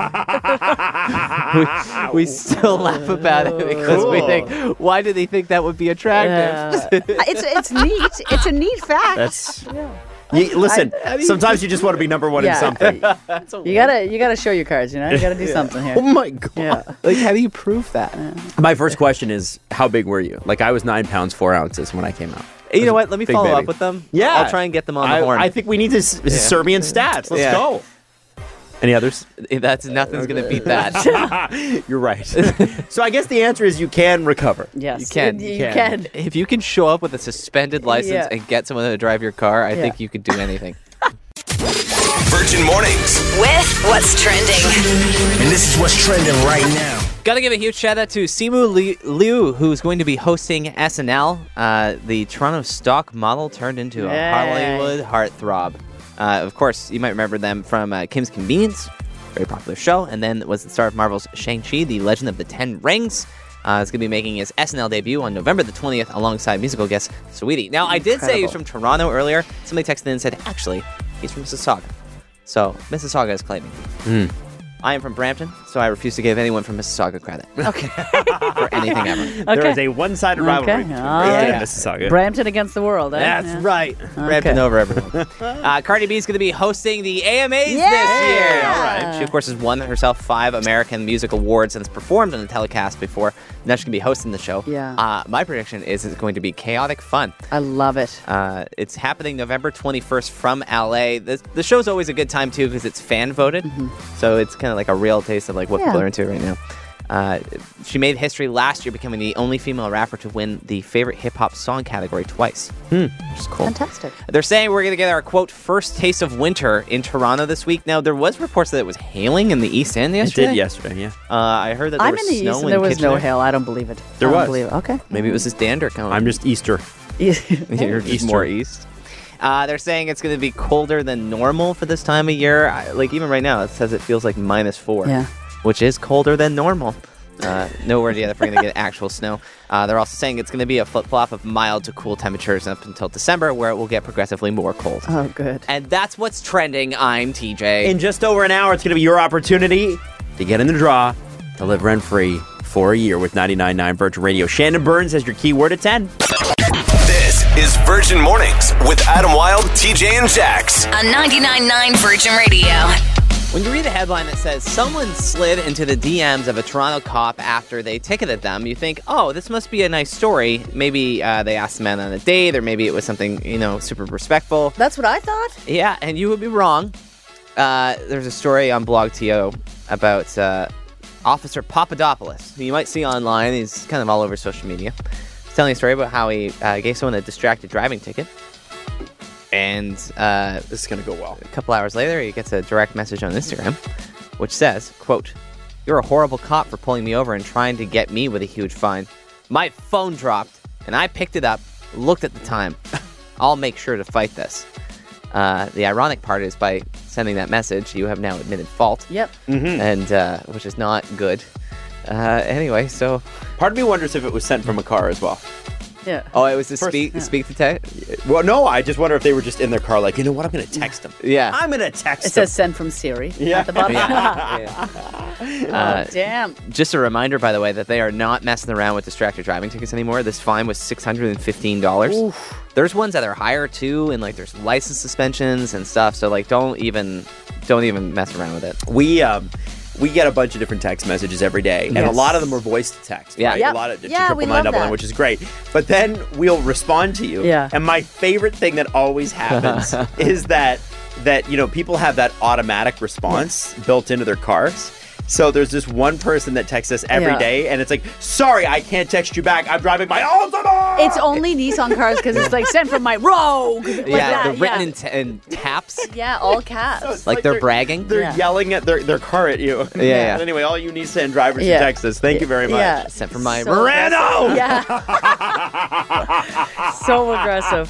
we, we still laugh about it because we Cool. think, why did he think that would be attractive? Yeah. it's it's neat. It's a neat fact. That's. You, listen, sometimes you just want to be number one in Yeah. something. You gotta you gotta show your cards. You know, you gotta do something here. Oh my god. Yeah. Like, how do you prove that? My first question is, how big were you? Like, I was nine pounds four ounces when I came out. You know what? Let me Big follow baby. up with them. Yeah. I'll try and get them on the I, horn. I think we need this Serbian stats. Let's Yeah. go. Any others? That's nothing's gonna beat that. You're right. So I guess the answer is you can recover. Yes, You can. You, You can. can. If you can show up with a suspended license Yeah. and get someone to drive your car, I Yeah. think you could do anything. Virgin Mornings. With what's trending. And this is what's trending right now. Gotta give a huge shout out to Simu Li- Liu, who's going to be hosting S N L. Uh, the Toronto stock model turned into Yay. a Hollywood heartthrob. Uh, of course, you might remember them from uh, Kim's Convenience, very popular show, and then was the star of Marvel's Shang-Chi, The Legend of the Ten Rings. Uh, it's going to be making his S N L debut on November the twentieth alongside musical guest Saweetie. Now, I did say he was from Toronto earlier. Somebody texted in and said, actually, he's from Mississauga. So, Mississauga is claiming. Mm. I am from Brampton, so I refuse to give anyone from Mississauga credit. Okay. For anything ever. There Okay. is a one-sided rivalry Okay. between All Brampton right. and Mississauga. Brampton against the world. Eh? That's Yeah. right. Brampton over everyone. Uh, Cardi B is going to be hosting the A M As this Yeah. year. All right. She, of course, has won herself five American Music Awards and has performed on the telecast before. Now she's going to be hosting the show. Yeah. Uh, my prediction is it's going to be chaotic fun. I love it. Uh, it's happening November twenty-first from L A. The, the show's always a good time, too, because it's fan voted. So it's kind of like a real taste of like what Yeah. people are into right now. Uh, she made history last year, becoming the only female rapper to win the favorite hip-hop song category twice. Hmm. Which is cool. Fantastic. They're saying we're going to get our, quote, first taste of winter in Toronto this week. Now, there was reports that it was hailing in the East End It yesterday. did yesterday, yeah. Uh, I heard that there I'm was in the snow east and in there was no Kitchener. hail. I don't believe it. There I don't was. believe it. Okay. Maybe it was this dander coming. I'm just Easter. You're just Easter. more east. Uh, they're saying it's going to be colder than normal for this time of year. I, like, even right now, it says it feels like minus four. Yeah. Which is colder than normal. Uh, no word yet if we're going to get actual snow. Uh, they're also saying it's going to be a flip-flop of mild to cool temperatures up until December, where it will get progressively more cold. Oh, good. And that's what's trending. I'm T J. In just over an hour, it's going to be your opportunity to get in the draw to live rent-free for a year with ninety-nine point nine Virgin Radio. Shannon Burns has your keyword at ten. This is Virgin Mornings with Adam Wilde, T J, and Jax. On ninety-nine point nine Virgin Radio. When you read a headline that says someone slid into the D Ms of a Toronto cop after they ticketed them, you think, oh, this must be a nice story. Maybe uh, they asked the man on a date, or maybe it was something, you know, super respectful. That's what I thought. Yeah, and you would be wrong. Uh, there's a story on Blog T O about uh, Officer Papadopoulos, who you might see online. He's kind of all over social media. He's telling a story about how he uh, gave someone a distracted driving ticket. And uh, This is going to go well. a couple hours later, he gets a direct message on Instagram, which says, quote, "You're a horrible cop for pulling me over and trying to get me with a huge fine. My phone dropped, and I picked it up, looked at the time. I'll make sure to fight this." Uh, the ironic part is by sending that message, you have now admitted fault. Yep. And uh, which is not good. Uh, anyway, so... Part of me wonders if it was sent from a car as well. Yeah. Oh, it was to First- speak, yeah. speak to text? Well, no, I just wonder if they were just in their car like, you know what, I'm going to text them. Yeah. I'm going to text It them. says send from Siri Yeah. at the bottom. Yeah. Oh, Uh, damn. Just a reminder, by the way, that they are not messing around with distracted driving tickets anymore. This fine was six hundred fifteen dollars. There's ones that are higher too, and like there's license suspensions and stuff. So like, don't even, don't even mess around with it. We um we get a bunch of different text messages every day, and a Yes. lot of them are voice to text. Yeah. right? Yep. a lot of Yeah, we triple nine love double nine, that. which is great. But then we'll respond to you. Yeah. And my favorite thing that always happens is that that you know people have that automatic response built into their cars. So there's this one person that texts us every Yeah. day, and it's like, "Sorry, I can't text you back. I'm driving my Altima." It's only Nissan cars because it's like sent from my Rogue. Like yeah, that, they're written yeah. in, t- in taps, Yeah, all caps. It's like, they're, bragging. They're Yeah. yelling at their, their car at you. Yeah, yeah. But anyway, all you Nissan drivers Yeah. who text us, thank you very much. Yeah. Sent from my So Murano. aggressive. Yeah. So aggressive.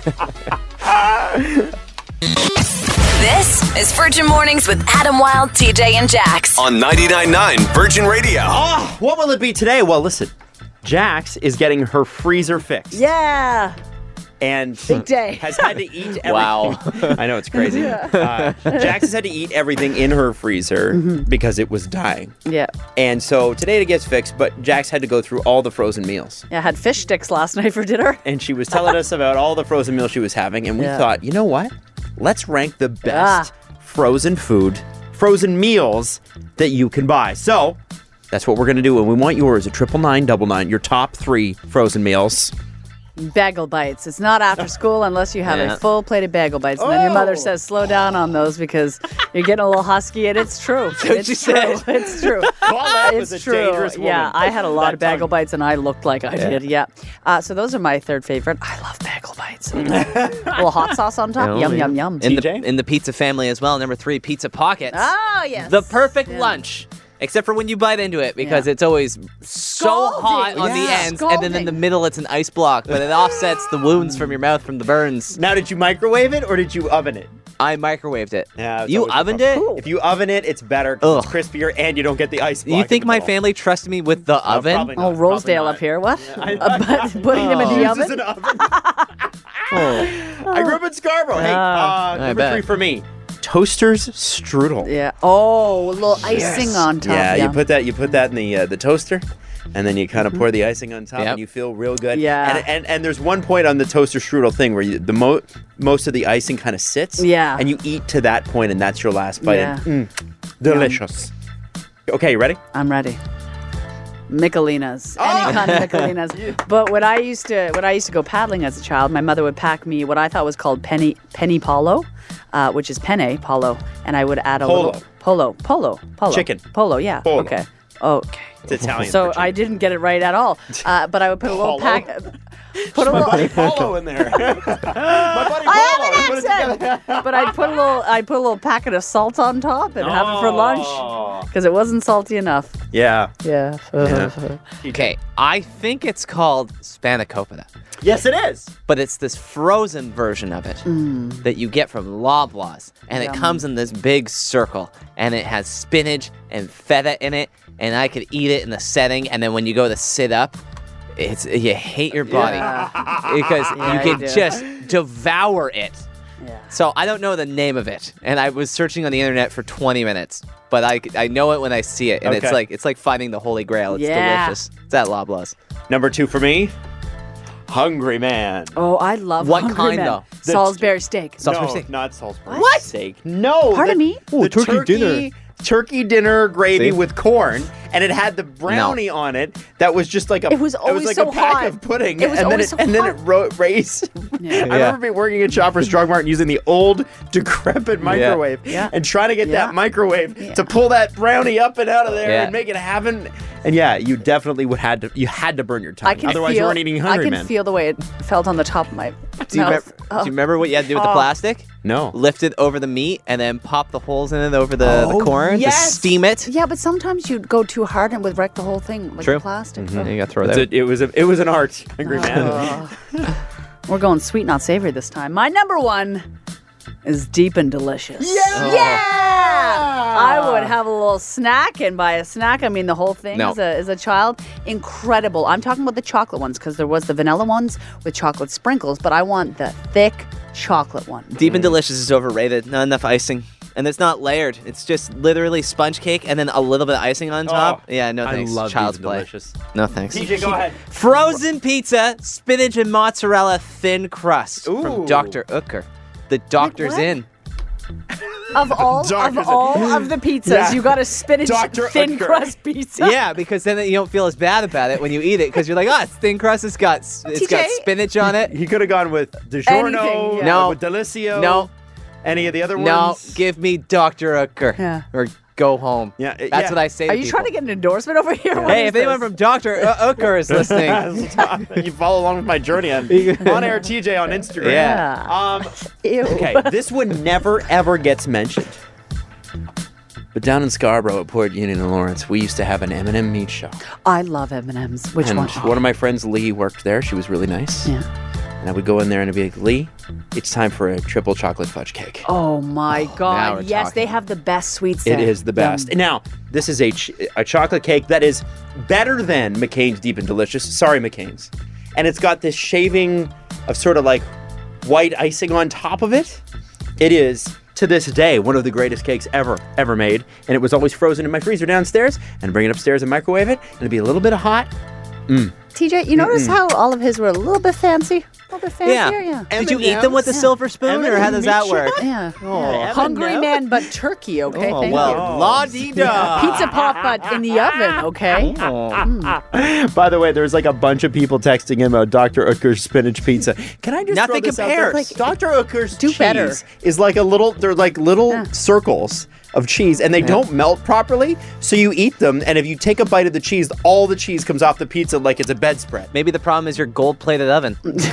This is Virgin Mornings with Adam Wilde, T J, and Jax. On ninety-nine point nine Virgin Radio. Oh, what will it be today? Well, listen, Jax is getting her freezer fixed. Yeah. And Big day. has had to eat everything. Wow. I know, it's crazy. Uh, Jax has had to eat everything in her freezer because it was dying. Yeah. And so today it gets fixed, but Jax had to go through all the frozen meals. Yeah, I had fish sticks last night for dinner. And she was telling us about all the frozen meals she was having. And we Yeah. thought, you know what? Let's rank the best frozen food, frozen meals that you can buy. So that's what we're going to do. And we want yours at triple nine double nine, your top three frozen meals. Bagel bites. It's not after school unless you have Yeah. a full plate of bagel bites. And then your mother Oh. says, slow down on those because you're getting a little husky. And it's true. what It's she true. said. It's true. Paulette It's was a true. dangerous woman. Yeah, I had a lot That of bagel tongue. bites and I looked like I did. Yeah. Uh, so those are my third favorite. I love bagel bites. a little hot sauce on top. Oh, yum, yeah. yum, yum. In T J? the, in the pizza family as well. Number three, pizza pockets. Oh, yes. The perfect Yeah. lunch. Except for when you bite into it, because Yeah. it's always so Scalding. hot on the Yeah. ends, and then in the Scalding. middle it's an ice block, but it offsets the wounds from your mouth from the burns. Now, did you microwave it or did you oven it? I microwaved it. Yeah, it's You always the ovened it? problem. If you oven it, it's better because it's Ugh. crispier and you don't get the ice block. You in think the my middle. family trusted me with the oven? probably not. Oh, Rosedale Probably up here. What? I- Uh, but putting them in the Uses oven? an oven. I grew up in Scarborough. Hey, uh, Ah. number bet. three for me. Toaster's strudel. Yeah. Oh, a little icing on top. Yeah, you put that you put that in the uh, the toaster, and then you kind of pour the icing on top, Yep. and you feel real good. Yeah. And and, and there's one point on the toaster strudel thing where you, the mo- most of the icing kind of sits. Yeah. And you eat to that point, and that's your last bite. Yeah. And, mm, delicious. Okay, you ready? I'm ready. Michelinas, Oh! any kind of Michelinas. But when I used to, when I used to go paddling as a child, my mother would pack me what I thought was called penny penny polo, uh, which is penne polo, and I would add a Polo. little polo, polo, polo, Chicken. polo. Yeah. Polo. Okay. Okay. It's Italian. So for chicken. I didn't get it right at all. Uh, but I would put a little Paulo? pack. Put a My little. buddy Paulo in there. My buddy Paulo. I have Put it an together. accent. But I'd put a little. I'd put a little packet of salt on top and have it for lunch because it wasn't salty enough. Yeah. Yeah. Okay, I think it's called spanakopita, Yes, it is. but it's this frozen version of it that you get from Loblaws, and it Yum. comes in this big circle, and it has spinach and feta in it, and I could eat it in the setting, and then when you go to sit up, it's you hate your body because Yeah, you you can do. just devour it. Yeah. So I don't know the name of it, and I was searching on the internet for twenty minutes, but I, I know it when I see it, and it's Okay. like it's like finding the Holy Grail. It's Yeah. delicious. It's at Loblaws. Number two for me, Hungry Man. Oh, I love What Hungry kind, Man. though? Salisbury steak. Salisbury no, steak. not Salisbury What? steak. No. Pardon the, me? The Oh, turkey dinner. Turkey dinner gravy See? with corn, and it had the brownie on it that was just like a. It was always like so a pack hot. of pudding, It was and then always it, so and then hot. it ro- raised. Yeah. I remember being working at Shoppers Drug Mart and using the old decrepit microwave, Yeah. and trying to get Yeah. that microwave to pull that brownie up and out of there Yeah. and make it happen. And yeah, you definitely would had to. You had to burn your tongue, I can otherwise feel, you weren't eating Hungry I can Man. feel the way it felt on the top of my Do you, mouth. remember, do you remember what you had to do with the Oh. plastic? No. Lift it over the meat and then pop the holes in it over the, Oh, the corn yes. to steam it. Yeah, but sometimes you'd go too hard and would wreck the whole thing, like True. the plastic. Yeah, you gotta throw it It's out. a- it was a, it was an art, Hungry Man. Oh. We're going sweet, not savory this time. My number one is deep and delicious. Yeah! Yeah! I would have a little snack, and by a snack, I mean the whole thing No. as, a, as a child. Incredible. I'm talking about the chocolate ones because there was the vanilla ones with chocolate sprinkles, but I want the thick chocolate one. Deep and delicious is overrated. Not enough icing. And it's not layered. It's just literally sponge cake and then a little bit of icing on top. Oh, yeah, no I thanks. love Child's Deep and play. Delicious. No thanks. T J, go ahead. Frozen pizza, spinach and mozzarella thin crust Ooh. from Doctor Ucker. The doctor's what? in. Of all Doctor's- of all of the pizzas, Yeah. you got a spinach Doctor thin Utker. crust pizza. Yeah, because then you don't feel as bad about it when you eat it because you're like, oh, it's thin crust. It's got it's T J? got spinach on it. He could have gone with DiGiorno, Anything, yeah. No. with Delicio. No. Any of the other No, ones? give me Doctor Ucker. Yeah. Or go home. Yeah, uh, That's yeah. what I say. Are to you people. trying to get an endorsement over here? What Hey, is if anyone this? from Doctor Ucker is listening, You follow along with my journey on on air T J on Instagram. Yeah. Um, Ew. okay, this one never ever gets mentioned. But down in Scarborough at Port Union and Lawrence, we used to have an M and M meat shop. I love M and M's. Which and one? one of my friends, Lee, worked there. She was really nice. Yeah. And I would go in there and I'd be like, Lee, it's time for a triple chocolate fudge cake. Oh my now God! we're Yes, talking. they have the best sweets. It there. is the best. Yum. Now, this is a, ch- a chocolate cake that is better than McCain's Deep and Delicious. Sorry, McCain's. And it's got this shaving of sort of like white icing on top of it. It is, to this day, one of the greatest cakes ever, ever made. And it was always frozen in my freezer downstairs. And bring it upstairs and microwave it. And it'd be a little bit of hot. T J, you notice how all of his were a little bit fancy? A little bit fancier, yeah. Did you eat them with a silver spoon, or how does that work? Yeah. Yeah, Hungry M and M. man, but turkey, okay? Oh, Thank well, you. la di da. Pizza pop, but in the oven, okay? By the way, there's like a bunch of people texting him about Doctor Ucker's spinach pizza. Can I just Nothing throw this out there? compares. Doctor Ucker's Do cheese better. is like a little, they're like little circles of cheese and they don't melt properly. So you eat them and if you take a bite of the cheese, all the cheese comes off the pizza like it's a bedspread. Maybe the problem is your gold-plated oven.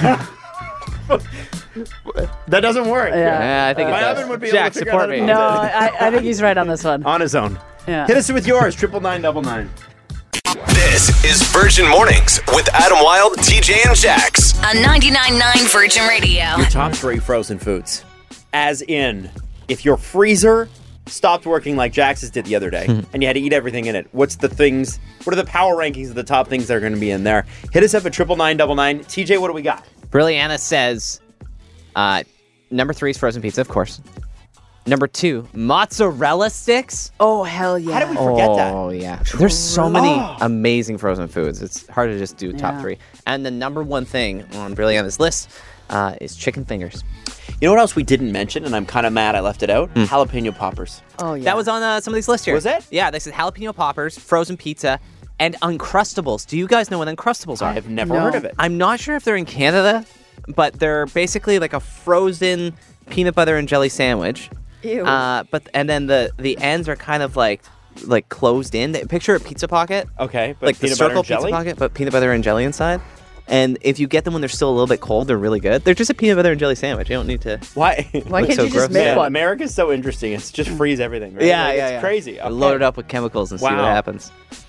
That doesn't work. Yeah, I think it My does. oven would be Jack, able to figure out support how to me. do No, I, I think he's right on this one. On his own. Yeah. Hit us with yours, triple nine double nine. This is Virgin Mornings with Adam Wilde, T J, and Jax. On ninety-nine point nine Virgin Radio. Your top three frozen foods. As in, if your freezer stopped working like Jax's did the other day and you had to eat everything in it, what's the things, what are the power rankings of the top things that are going to be in there? Hit us up at triple nine double nine. T J, what do we got? Brilliana says, uh, number three is frozen pizza, of course. Number two, mozzarella sticks. Oh, hell yeah. How did we forget that? Oh, yeah. There's so many Oh. amazing frozen foods. It's hard to just do top Yeah. three. And the number one thing on Brilliana's list uh, is chicken fingers. You know what else we didn't mention, and I'm kind of mad I left it out? Hmm. Jalapeno poppers. Oh, yeah. That was on uh, somebody's list here. Was it? Yeah, they said jalapeno poppers, frozen pizza, and Uncrustables. Do you guys know what Uncrustables are? I have never No. heard of it. I'm not sure if they're in Canada, but they're basically like a frozen peanut butter and jelly sandwich. Ew. Uh, but and then the the ends are kind of like like closed in. Picture a pizza pocket. Okay, but like the peanut butter circle and jelly? pizza pocket, but peanut butter and jelly inside. And if you get them when they're still a little bit cold, they're really good. They're just a peanut butter and jelly sandwich. You don't need to. Why? Why Look can't so you just gross. make Man, one? America's so interesting. It's just freeze everything. Right? Yeah, Like, yeah, it's yeah. crazy. Okay. Load it up with chemicals and see what Wow. happens.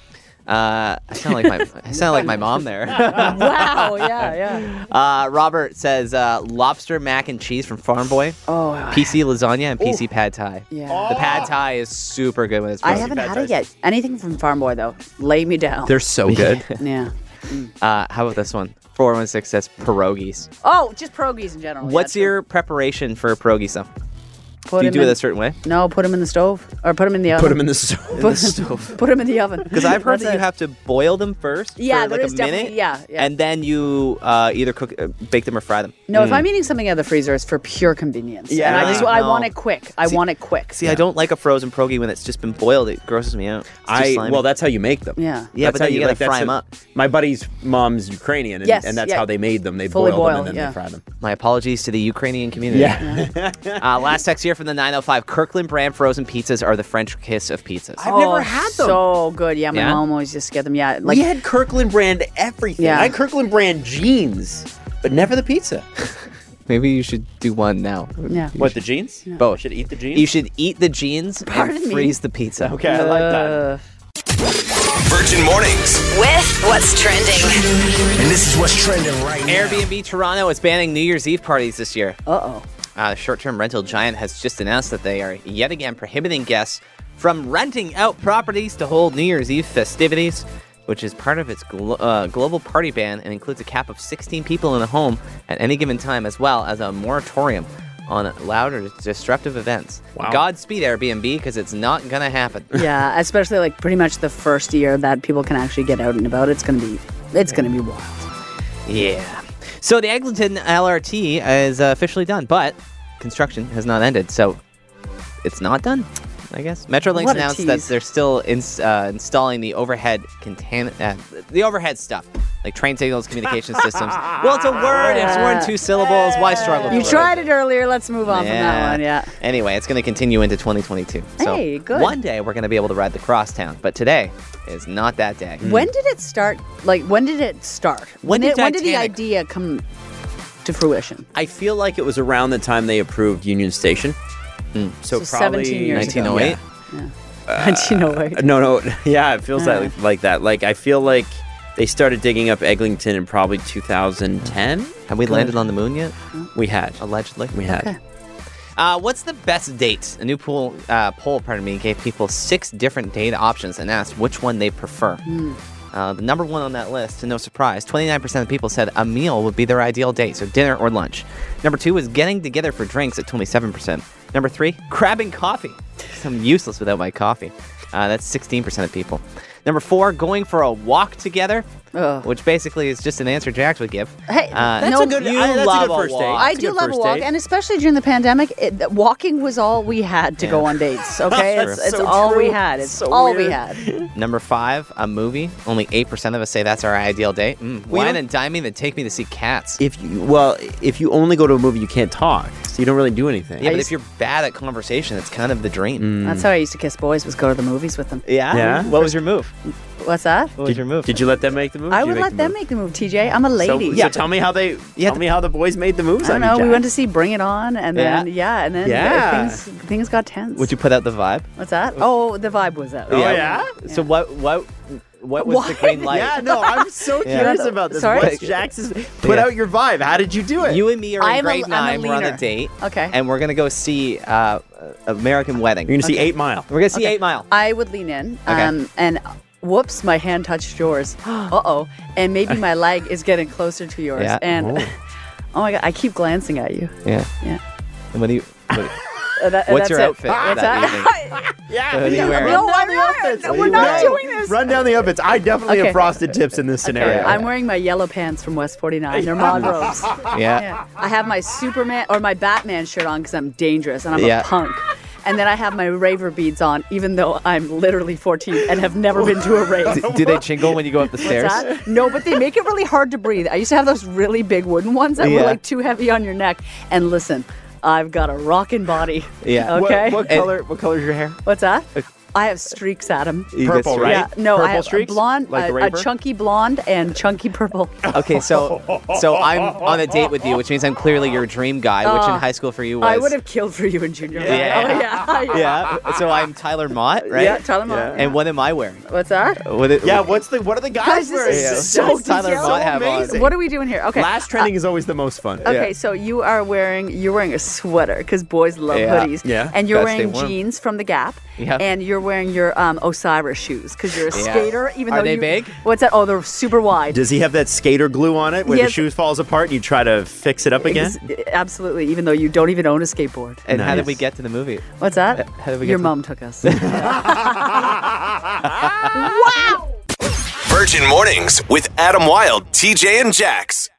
Uh, I sound like my I sound like my mom there. Wow, yeah, yeah. Uh, Robert says uh, lobster mac and cheese from Farm Boy, Oh, P C lasagna, and P C pad thai. yeah. The pad thai is super good when it's I frozen. haven't pad had thais. it yet. Anything from Farm Boy, though, lay me down. They're so good. yeah. uh, how about this one? four one six says pierogies. Oh, just pierogies in general. What's yeah, your preparation for pierogies though? Put Do you him do in, it a certain way? No, put them in the stove or put them in the oven. Put them in the stove. Put, put them in the oven. Because I've heard That's that you it. have to boil them first Yeah, for there like is a definitely- minute, yeah, yeah. and then you uh, either cook, uh, bake them or fry them. No, if I'm eating something out of the freezer, it's for pure convenience. Yeah, and I just I no. want it quick. I See- want it quick. See, I don't like a frozen pierogi when it's just been boiled. It grosses me out. It's too I slimy. well, that's how you make them. Yeah. Yeah, That's but how then you gotta like, that's fry 'em a- up. My buddy's mom's Ukrainian, and, Yes, and that's yeah. how they made them. They Fully boiled them boiled, and then yeah. they fry them. My apologies to the Ukrainian community. Yeah. uh, last text here from the nine oh five. Kirkland brand frozen pizzas are the French kiss of pizzas. I've never had them. So good. Yeah, my Yeah? mom always just get them. Yeah, like we had Kirkland brand everything. Yeah. I had Kirkland brand jeans, but never the pizza. Maybe you should do one now. yeah. What, the jeans? Both. I should eat the jeans? You should eat the jeans Pardon and me? freeze the pizza. Okay, I like that. Uh, Virgin Mornings. With what's trending. And this is what's trending right now. Airbnb Toronto is banning New Year's Eve parties this year. Uh-oh. Uh, the short-term rental giant has just announced that they are yet again prohibiting guests from renting out properties to hold New Year's Eve festivities, which is part of its glo- uh, global party ban and includes a cap of sixteen people in a home at any given time, as well as a moratorium on loud or disruptive events. Wow. Godspeed, Airbnb, because it's not going to happen. Yeah, especially like pretty much the first year that people can actually get out and about. It's gonna be, it's gonna be wild. Yeah. So the Eglinton L R T is uh, officially done, but construction has not ended, so it's not done, I guess. Metrolinx What a announced that tease. they're still ins- uh, installing the overhead contain- uh, the overhead stuff, like train signals, communication systems. Well, it's a word. It's more than two syllables. Why struggle? You for tried it earlier. Let's move on from that one. Yeah. Anyway, it's going to continue into twenty twenty-two. So Hey, good. one day we're going to be able to ride the crosstown, but today is not that day. When did it start? Like, when did it start? When did it, when did the Titanic- idea come to fruition? I feel like it was around the time they approved Union Station. So, So probably seventeen years nineteen oh eight? Yeah. nineteen oh eight. No, no, yeah, it feels Uh. like, like that. Like I feel like they started digging up Eglinton in probably two thousand ten. Have we landed on the moon yet? We had, Allegedly. we had. Okay. Uh, what's the best date? A new poll, uh, poll, pardon me, gave people six different date options and asked which one they prefer. Uh, the number one on that list, to no surprise, twenty-nine percent of people said a meal would be their ideal date, so dinner or lunch. Number two was getting together for drinks at twenty-seven percent. Number three, grabbing coffee. I'm useless without my coffee. Uh, that's sixteen percent of people. Number four, going for a walk together, Ugh. which basically is just an answer Jax would give. Hey, Uh, that's That's no, a good. you I, that's a love good a first date. walk. I That's a do good love a first walk, date. and especially during the pandemic, it, th- walking was all we had to Yeah. go on dates. Okay, True. it's, it's So all we true. had. It's So all we weird. had. Number five, a movie. Only eight percent of us say that's our ideal date. Mm, Well, you wine know- and dine me, then take me to see Cats. If you well, if you only go to a movie, you can't talk, so you don't really do anything. yeah, I but used- if you're bad at conversation, it's kind of the dream. That's how I used to kiss boys. Was go to the movies with them. Yeah? Yeah? What was your move? What's that? What was your move? Did you let them make the move? I Did you would make let the them move? make the move. T J, I'm a So, lady. so tell me how they. Yeah, tell me how the boys made the moves. I don't on you, know. We Jack. went to see Bring It On, and then Yeah? yeah, and then Yeah. things things got tense. Would you put out the vibe? What's that? Oh, the vibe was out. Oh, yeah? So what what what was the Why? green light? Yeah, no, I'm so Yeah. curious about this. Sorry? What's Jax's? Put Yeah. out your vibe. How did you do it? You and me are in I'm a- grade I'm a nine. We're on a leaner. date. Okay. And we're gonna go see uh, American Wedding. You're gonna see Eight Mile. We're gonna see Okay. Eight Mile. I would lean in, Okay. um, and whoops, my hand touched yours. uh oh, and maybe my leg is getting closer to yours. Yeah. And Oh. oh my god, I keep glancing at you. Yeah. Yeah. And what do you? What, Uh, that- what's that's your it. outfit What's that that? evening? Yeah, What are you wearing? No, Run I'm down the not. outfits. We're What are you not wearing? doing this. Run down the outfits. I definitely Okay. have frosted tips in this scenario. I'm wearing my yellow pants from West forty-nine. They're mod robes. Yeah. Yeah. I have my Superman or my Batman shirt on because I'm dangerous and I'm Yeah. a punk. And then I have my raver beads on, even though I'm literally fourteen and have never been to a rave. Do, do they jingle when you go up the What's stairs? that? No, but they make it really hard to breathe. I used to have those really big wooden ones that Yeah. were like too heavy on your neck. And listen, I've got a rockin' body. Yeah. What- Okay. What, And- color? What color is your hair? What's that? I have streaks, Adam. You get Purple, streaks. right? Yeah, no, Purple I have streaks? a blonde, Like a, the a raver? chunky blonde, and chunky purple. Okay, so so I'm on a date with you, which means I'm clearly your dream guy, which Oh, in high school for you was. I would have killed for you in junior high. Yeah. Oh, yeah. Yeah. So I'm Tyler Mott, right? Yeah, Tyler Mott. And what am I wearing? What's that? What it, Yeah, what's the what are the guys Guys, this wearing? is Yeah. so What does Tyler detailed. Mott have on? amazing. What are we doing here? Okay. Last trending is always the most fun. Okay, Yeah. so you are wearing you're wearing a sweater because boys love Yeah. hoodies. Yeah. And you're Gotta stay wearing warm. jeans from the Gap. Yeah. And you're wearing your um, Osiris shoes because you're a Yeah. skater. Even Are though they you, big? What's that? Oh, they're super wide. Does he have that skater glue on it where the Yes. shoe falls apart and you try to fix it up again? Ex- Absolutely. Even though you don't even own a skateboard. And how did Nice. we get to the movie? What's that? How did we get Your to- mom took us. Virgin Mornings with Adam Wilde, T J, and Jax.